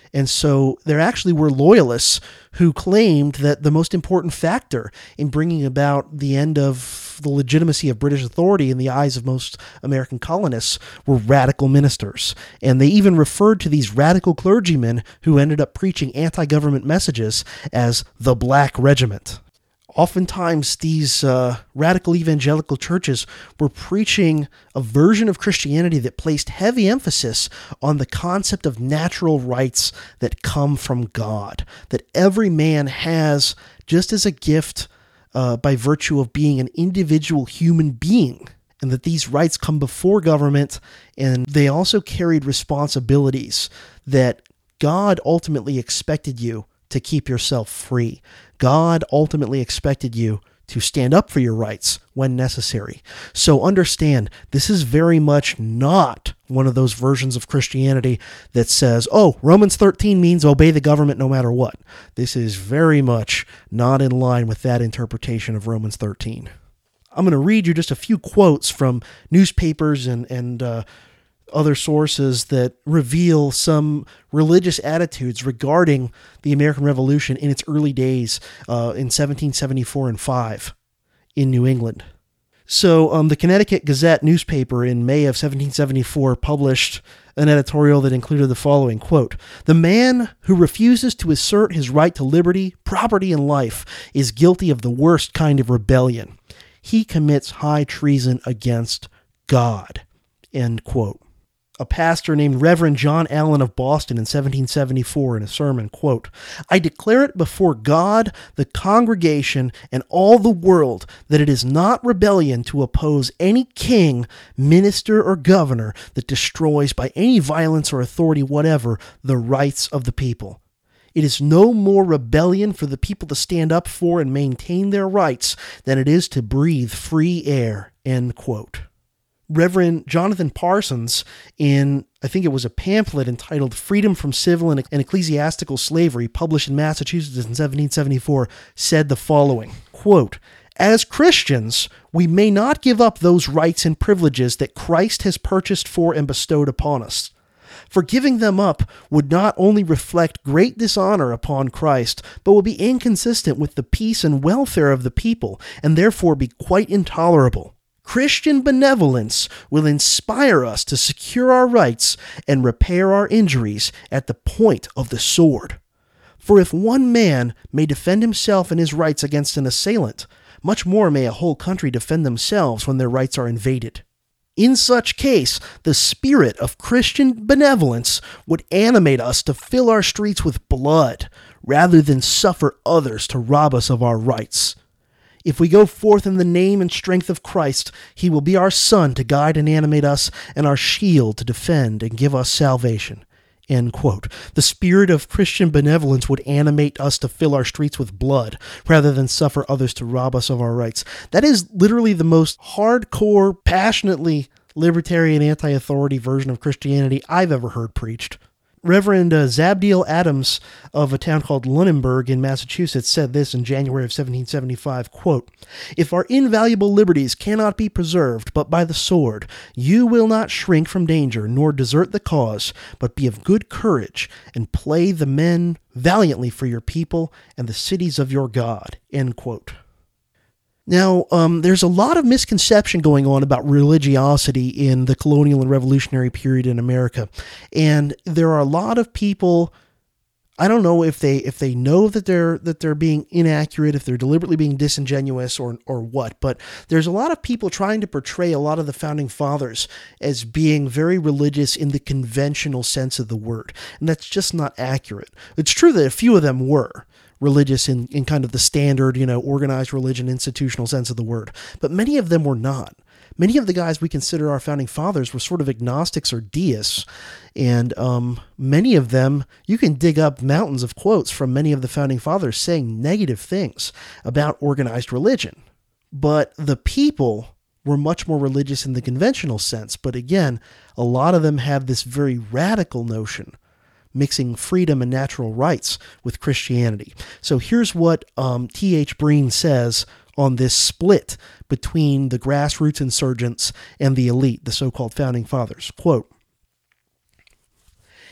And so there actually were loyalists who claimed that the most important factor in bringing about the end of the legitimacy of British authority in the eyes of most American colonists were radical ministers. And they even referred to these radical clergymen who ended up preaching anti-government messages as the Black Regiment. Oftentimes, these uh, radical evangelical churches were preaching a version of Christianity that placed heavy emphasis on the concept of natural rights that come from God, that every man has just as a gift uh, by virtue of being an individual human being, and that these rights come before government, and they also carried responsibilities that God ultimately expected you to keep yourself free. God ultimately expected you to stand up for your rights when necessary. So understand, this is very much not one of those versions of Christianity that says, oh, Romans thirteen means obey the government no matter what. This is very much not in line with that interpretation of Romans thirteen. I'm going to read you just a few quotes from newspapers and, and uh, other sources that reveal some religious attitudes regarding the American Revolution in its early days uh, in seventeen seventy-four and five in New England. So um, the Connecticut Gazette newspaper in May of seventeen seventy-four published an editorial that included the following, quote, "The man who refuses to assert his right to liberty, property, and life is guilty of the worst kind of rebellion. He commits high treason against God," end quote. A pastor named Reverend John Allen of Boston in seventeen seventy-four in a sermon, quote, "I declare it before God, the congregation, and all the world that it is not rebellion to oppose any king, minister, or governor that destroys by any violence or authority whatever the rights of the people. It is no more rebellion for the people to stand up for and maintain their rights than it is to breathe free air," end quote. Reverend Jonathan Parsons, in, I think it was a pamphlet entitled Freedom from Civil and Ecclesiastical Slavery, published in Massachusetts in seventeen seventy-four, said the following, quote, "As Christians, we may not give up those rights and privileges that Christ has purchased for and bestowed upon us. For giving them up would not only reflect great dishonor upon Christ, but would be inconsistent with the peace and welfare of the people, and therefore be quite intolerable. Christian benevolence will inspire us to secure our rights and repair our injuries at the point of the sword. For if one man may defend himself and his rights against an assailant, much more may a whole country defend themselves when their rights are invaded. In such case, the spirit of Christian benevolence would animate us to fill our streets with blood, rather than suffer others to rob us of our rights. If we go forth in the name and strength of Christ, he will be our sun to guide and animate us, and our shield to defend and give us salvation." End quote. The spirit of Christian benevolence would animate us to fill our streets with blood, rather than suffer others to rob us of our rights. That is literally the most hardcore, passionately libertarian, anti-authority version of Christianity I've ever heard preached. Reverend uh, Zabdiel Adams of a town called Lunenburg in Massachusetts said this in January of seventeen seventy-five, quote, "If our invaluable liberties cannot be preserved but by the sword, you will not shrink from danger nor desert the cause, but be of good courage and play the men valiantly for your people and the cities of your God," end quote. Now, um, there's a lot of misconception going on about religiosity in the colonial and revolutionary period in America. And there are a lot of people, I don't know if they if they know that they're that they're being inaccurate, if they're deliberately being disingenuous or or what, but there's a lot of people trying to portray a lot of the founding fathers as being very religious in the conventional sense of the word. And that's just not accurate. It's true that a few of them were religious in, in kind of the standard, you know, organized religion, institutional sense of the word. But many of them were not. Many of the guys we consider our founding fathers were sort of agnostics or deists. And um, many of them, you can dig up mountains of quotes from many of the founding fathers saying negative things about organized religion. But the people were much more religious in the conventional sense. But again, a lot of them have this very radical notion, mixing freedom and natural rights with Christianity. So here's what um, T H Breen says on this split between the grassroots insurgents and the elite, the so-called founding fathers. Quote,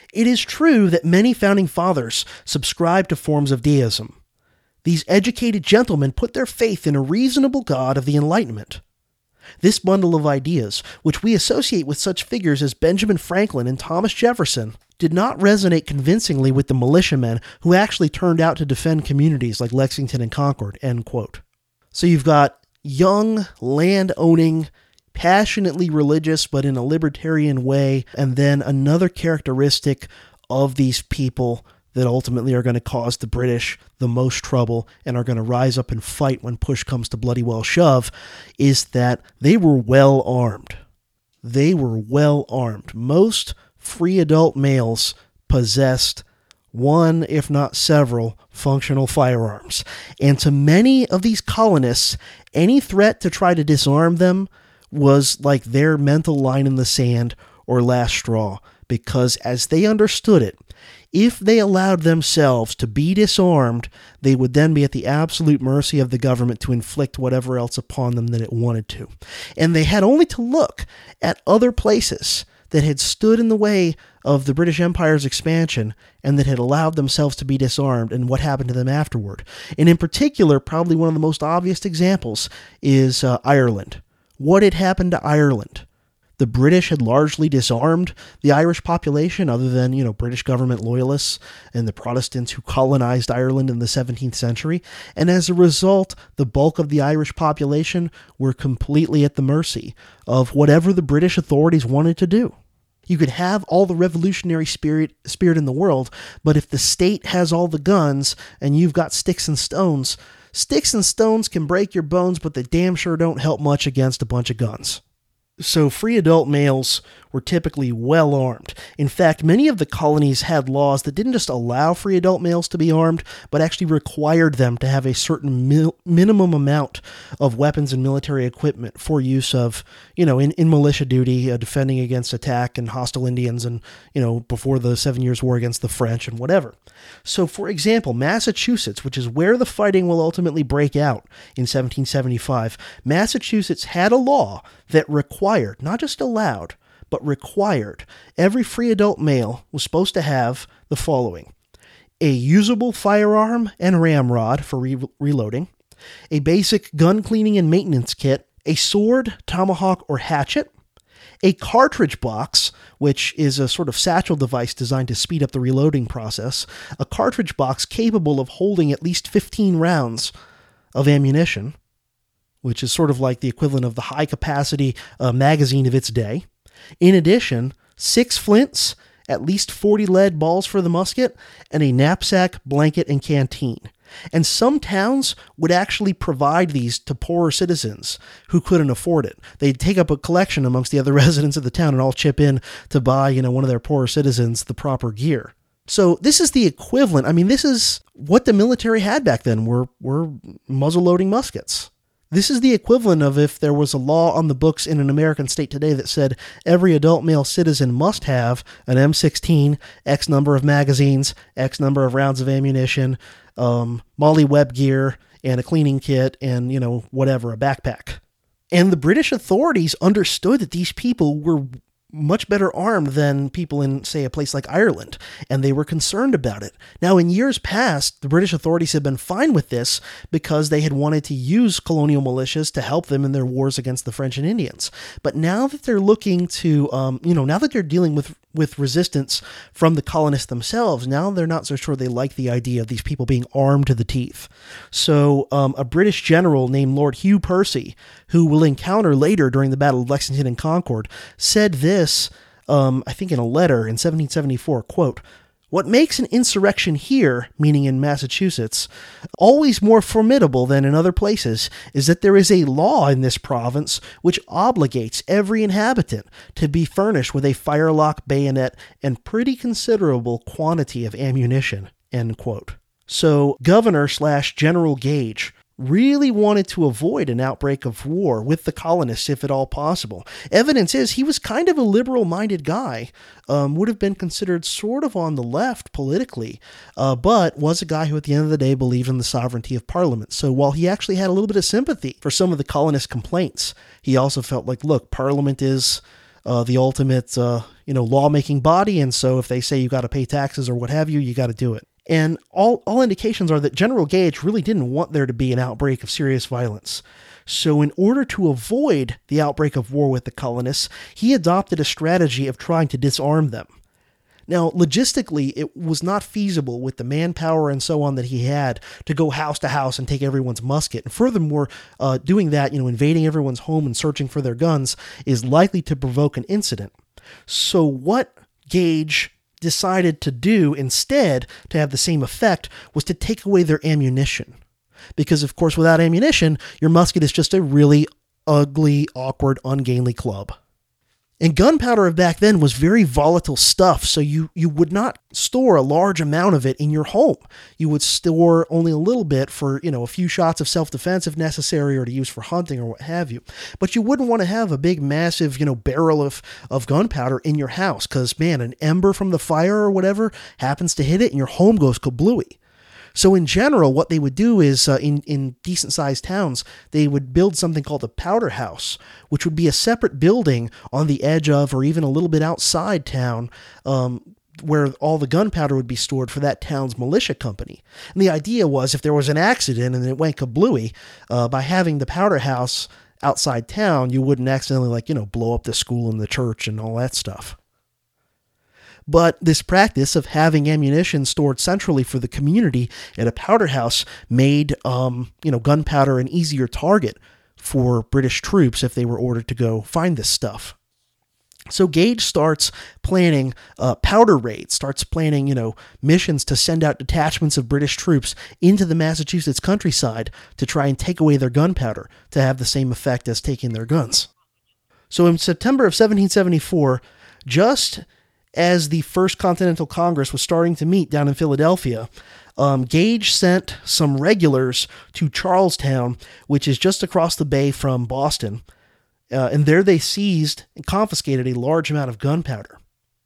It is true that many founding fathers subscribed to forms of deism. These educated gentlemen put their faith in a reasonable God of the Enlightenment. This bundle of ideas, which we associate with such figures as Benjamin Franklin and Thomas Jefferson, did not resonate convincingly with the militiamen who actually turned out to defend communities like Lexington and Concord, end quote. So you've got young, land-owning, passionately religious, but in a libertarian way, and then another characteristic of these people that ultimately are going to cause the British the most trouble and are going to rise up and fight when push comes to bloody well shove, is that they were well armed. They were well armed. Most free adult males possessed one, if not several, functional firearms. And to many of these colonists, any threat to try to disarm them was like their mental line in the sand or last straw, because as they understood it, if they allowed themselves to be disarmed, they would then be at the absolute mercy of the government to inflict whatever else upon them that it wanted to. And they had only to look at other places that had stood in the way of the British Empire's expansion and that had allowed themselves to be disarmed and what happened to them afterward. And in particular, probably one of the most obvious examples is uh, Ireland. What had happened to Ireland? The British had largely disarmed the Irish population, other than, you know, British government loyalists and the Protestants who colonized Ireland in the seventeenth century. And as a result, the bulk of the Irish population were completely at the mercy of whatever the British authorities wanted to do. You could have all the revolutionary spirit spirit in the world, but if the state has all the guns and you've got sticks and stones, sticks and stones can break your bones, but they damn sure don't help much against a bunch of guns. So free adult males were typically well armed. In fact, many of the colonies had laws that didn't just allow free adult males to be armed, but actually required them to have a certain mil- minimum amount of weapons and military equipment for use of, you know, in, in militia duty, uh, defending against attack and hostile Indians, and, you know, before the Seven Years' War against the French and whatever. So, for example, Massachusetts, which is where the fighting will ultimately break out in seventeen seventy-five, Massachusetts had a law that required, not just allowed, but required, every free adult male was supposed to have the following: a usable firearm and ramrod for re- reloading, a basic gun cleaning and maintenance kit, a sword, tomahawk, or hatchet, a cartridge box, which is a sort of satchel device designed to speed up the reloading process, a cartridge box capable of holding at least fifteen rounds of ammunition, which is sort of like the equivalent of the high-capacity uh, magazine of its day. In addition, six flints, at least forty lead balls for the musket, and a knapsack, blanket, and canteen. And some towns would actually provide these to poorer citizens who couldn't afford it. They'd take up a collection amongst the other residents of the town and all chip in to buy, you know, one of their poorer citizens the proper gear. So this is the equivalent. I mean, this is what the military had back then, were, were muzzle-loading muskets. This is the equivalent of if there was a law on the books in an American state today that said every adult male citizen must have an M sixteen, X number of magazines, X number of rounds of ammunition, um, Molly Webb gear, and a cleaning kit, and, you know, whatever, a backpack. And the British authorities understood that these people were much better armed than people in, say, a place like Ireland, and they were concerned about it. Now, in years past, the British authorities had been fine with this because they had wanted to use colonial militias to help them in their wars against the French and Indians. But now that they're looking to, um, you know, now that they're dealing with with resistance from the colonists themselves, now they're not so sure they like the idea of these people being armed to the teeth. So um, a British general named Lord Hugh Percy, who we'll encounter later during the Battle of Lexington and Concord, said this, um, I think in a letter in seventeen seventy-four, quote, "What makes an insurrection here," meaning in Massachusetts, "always more formidable than in other places is that there is a law in this province which obligates every inhabitant to be furnished with a firelock, bayonet, and pretty considerable quantity of ammunition," end quote. So Governor slash General Gage really wanted to avoid an outbreak of war with the colonists if at all possible. Evidence is he was kind of a liberal-minded guy, um, would have been considered sort of on the left politically, uh, but was a guy who at the end of the day believed in the sovereignty of Parliament. So while he actually had a little bit of sympathy for some of the colonists' complaints, he also felt like, look, Parliament is uh, the ultimate, uh, you know, lawmaking body. And so if they say you got to pay taxes or what have you, you got to do it. And all, all indications are that General Gage really didn't want there to be an outbreak of serious violence. So in order to avoid the outbreak of war with the colonists, he adopted a strategy of trying to disarm them. Now, logistically, it was not feasible with the manpower and so on that he had to go house to house and take everyone's musket. And furthermore, uh, doing that, you know, invading everyone's home and searching for their guns is likely to provoke an incident. So what Gage decided to do instead to have the same effect was to take away their ammunition. Because, of course, without ammunition, your musket is just a really ugly, awkward, ungainly club. And gunpowder of back then was very volatile stuff, so you, you would not store a large amount of it in your home. You would store only a little bit for, you know, a few shots of self-defense if necessary, or to use for hunting or what have you. But you wouldn't want to have a big, massive, you know, barrel of, of gunpowder in your house, because, man, an ember from the fire or whatever happens to hit it and your home goes kablooey. So in general, what they would do is, uh, in, in decent-sized towns, they would build something called a powder house, which would be a separate building on the edge of, or even a little bit outside town, um, where all the gunpowder would be stored for that town's militia company. And the idea was, if there was an accident and it went kablooey, uh, by having the powder house outside town, you wouldn't accidentally, like, you know, blow up the school and the church and all that stuff. But this practice of having ammunition stored centrally for the community at a powder house made, um, you know, gunpowder an easier target for British troops if they were ordered to go find this stuff. So Gage starts planning uh, powder raids, starts planning, you know, missions to send out detachments of British troops into the Massachusetts countryside to try and take away their gunpowder to have the same effect as taking their guns. So in September of seventeen seventy-four, just as the First Continental Congress was starting to meet down in Philadelphia, um, Gage sent some regulars to Charlestown, which is just across the bay from Boston, uh, and there they seized and confiscated a large amount of gunpowder.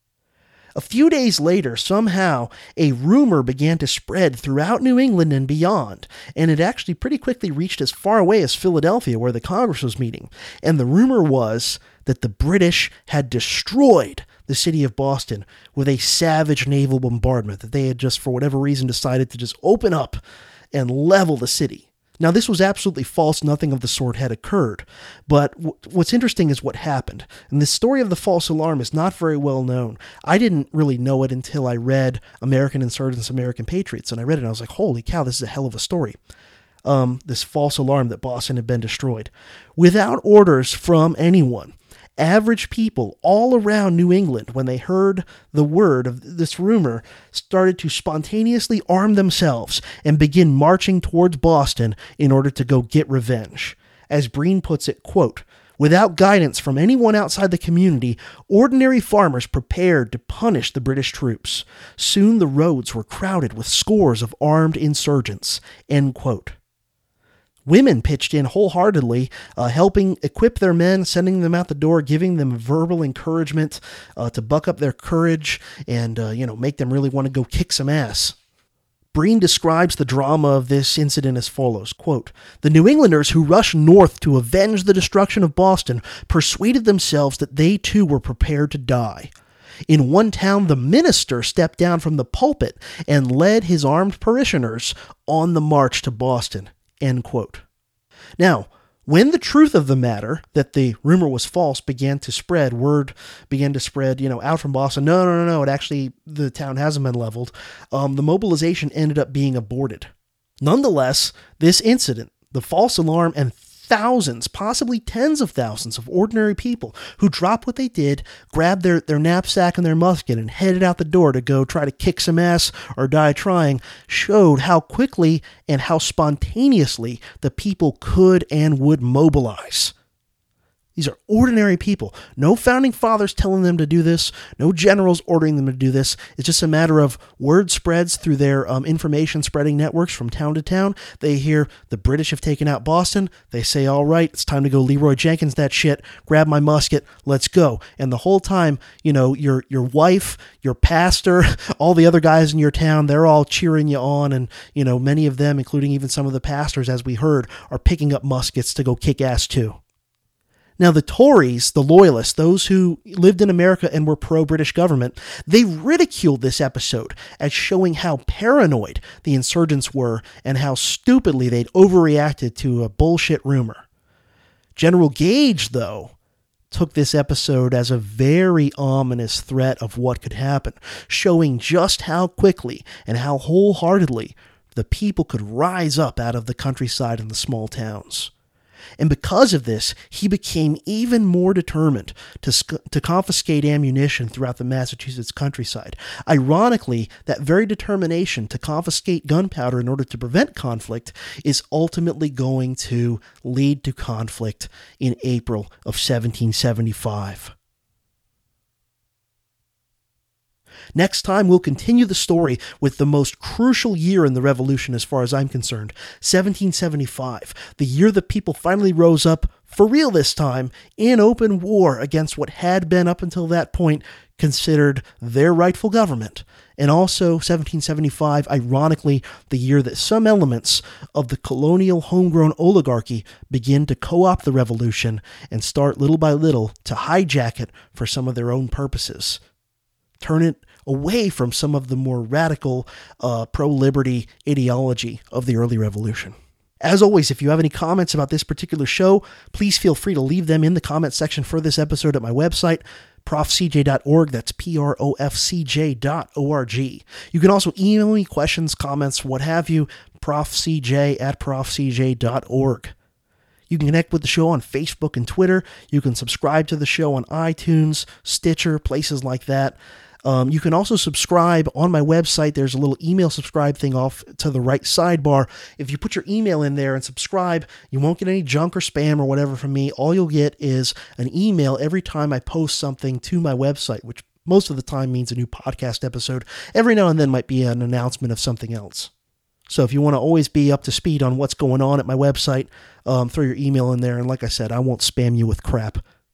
A few days later, somehow, a rumor began to spread throughout New England and beyond, and it actually pretty quickly reached as far away as Philadelphia, where the Congress was meeting. And the rumor was that the British had destroyed the city of Boston with a savage naval bombardment, that they had just, for whatever reason, decided to just open up and level the city. Now, this was absolutely false. Nothing of the sort had occurred. But w- what's interesting is what happened. And the story of the false alarm is not very well known. I didn't really know it until I read American Insurgents, American Patriots. And I read it and I was like, holy cow, this is a hell of a story. Um, this false alarm that Boston had been destroyed. Without orders from anyone, average people all around New England, when they heard the word of this rumor, started to spontaneously arm themselves and begin marching towards Boston in order to go get revenge. As Breen puts it, quote, "Without guidance from anyone outside the community, ordinary farmers prepared to punish the British troops. Soon the roads were crowded with scores of armed insurgents," end quote. Women pitched in wholeheartedly, uh, helping equip their men, sending them out the door, giving them verbal encouragement uh, to buck up their courage and, uh, you know, make them really want to go kick some ass. Breen describes the drama of this incident as follows, quote, "The New Englanders who rushed north to avenge the destruction of Boston persuaded themselves that they too were prepared to die. In one town, the minister stepped down from the pulpit and led his armed parishioners on the march to Boston," end quote. Now, when the truth of the matter, that the rumor was false, began to spread, word began to spread, you know, out from Boston, no, no, no, no, it actually, the town hasn't been leveled, um, the mobilization ended up being aborted. Nonetheless, this incident, the false alarm, and thousands, possibly tens of thousands of ordinary people who dropped what they did, grabbed their, their knapsack and their musket and headed out the door to go try to kick some ass or die trying, showed how quickly and how spontaneously the people could and would mobilize. These are ordinary people. No founding fathers telling them to do this. No generals ordering them to do this. It's just a matter of word spreads through their um, information spreading networks from town to town. They hear the British have taken out Boston. They say, all right, it's time to go Leroy Jenkins that shit. Grab my musket. Let's go. And the whole time, you know, your your wife, your pastor, all the other guys in your town, they're all cheering you on. And, you know, many of them, including even some of the pastors, as we heard, are picking up muskets to go kick ass too. Now, the Tories, the Loyalists, those who lived in America and were pro-British government, they ridiculed this episode as showing how paranoid the insurgents were and how stupidly they'd overreacted to a bullshit rumor. General Gage, though, took this episode as a very ominous threat of what could happen, showing just how quickly and how wholeheartedly the people could rise up out of the countryside and the small towns. And because of this, he became even more determined to, sc- to confiscate ammunition throughout the Massachusetts countryside. Ironically, that very determination to confiscate gunpowder in order to prevent conflict is ultimately going to lead to conflict in April of seventeen seventy-five. Next time, we'll continue the story with the most crucial year in the Revolution as far as I'm concerned, seventeen seventy-five, the year the people finally rose up, for real this time, in open war against what had been up until that point considered their rightful government. And also seventeen seventy-five, ironically, the year that some elements of the colonial homegrown oligarchy begin to co-opt the revolution and start little by little to hijack it for some of their own purposes. Turn it away from some of the more radical uh, pro-liberty ideology of the early revolution. As always, if you have any comments about this particular show, please feel free to leave them in the comment section for this episode at my website, prof c j dot org. That's P R O F C J dot O R G. You can also email me questions, comments, what have you, profcj at prof c j dot org. You can connect with the show on Facebook and Twitter. You can subscribe to the show on iTunes, Stitcher, places like that. Um, you can also subscribe on my website. There's a little email subscribe thing off to the right sidebar. If you put your email in there and subscribe, you won't get any junk or spam or whatever from me. All you'll get is an email every time I post something to my website, which most of the time means a new podcast episode. Every now and then might be an announcement of something else. So if you want to always be up to speed on what's going on at my website, um, throw your email in there. And like I said, I won't spam you with crap.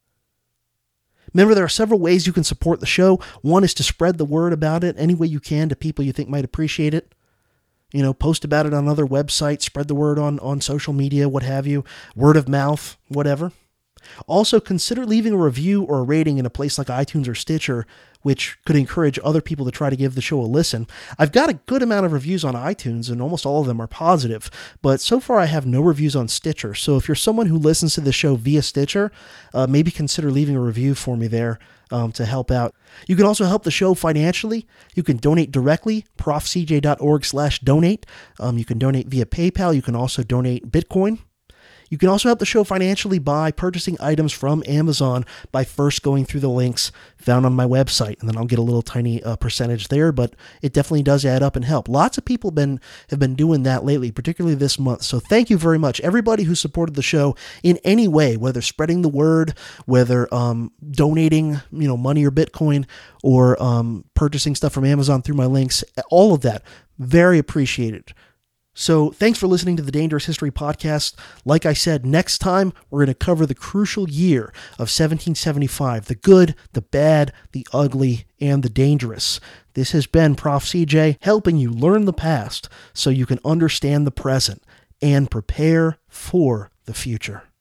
Remember, there are several ways you can support the show. One is to spread the word about it any way you can to people you think might appreciate it. You know, post about it on other websites, spread the word on, on social media, what have you, word of mouth, whatever. Also, consider leaving a review or a rating in a place like iTunes or Stitcher, which could encourage other people to try to give the show a listen. I've got a good amount of reviews on iTunes, and almost all of them are positive, but so far I have no reviews on Stitcher. So if you're someone who listens to the show via Stitcher, uh, maybe consider leaving a review for me there um, to help out. You can also help the show financially. You can donate directly, prof c j dot org slash donate. Um, you can donate via PayPal. You can also donate Bitcoin. You can also help the show financially by purchasing items from Amazon by first going through the links found on my website, and then I'll get a little tiny uh, percentage there, but it definitely does add up and help. Lots of people been have been doing that lately, particularly this month, so thank you very much. Everybody who supported the show in any way, whether spreading the word, whether um, donating you know, money or Bitcoin, or um, purchasing stuff from Amazon through my links, all of that, very appreciated. So thanks for listening to the Dangerous History Podcast. Like I said, next time we're going to cover the crucial year of seventeen seventy-five, the good, the bad, the ugly, and the dangerous. This has been Prof C J, helping you learn the past so you can understand the present and prepare for the future.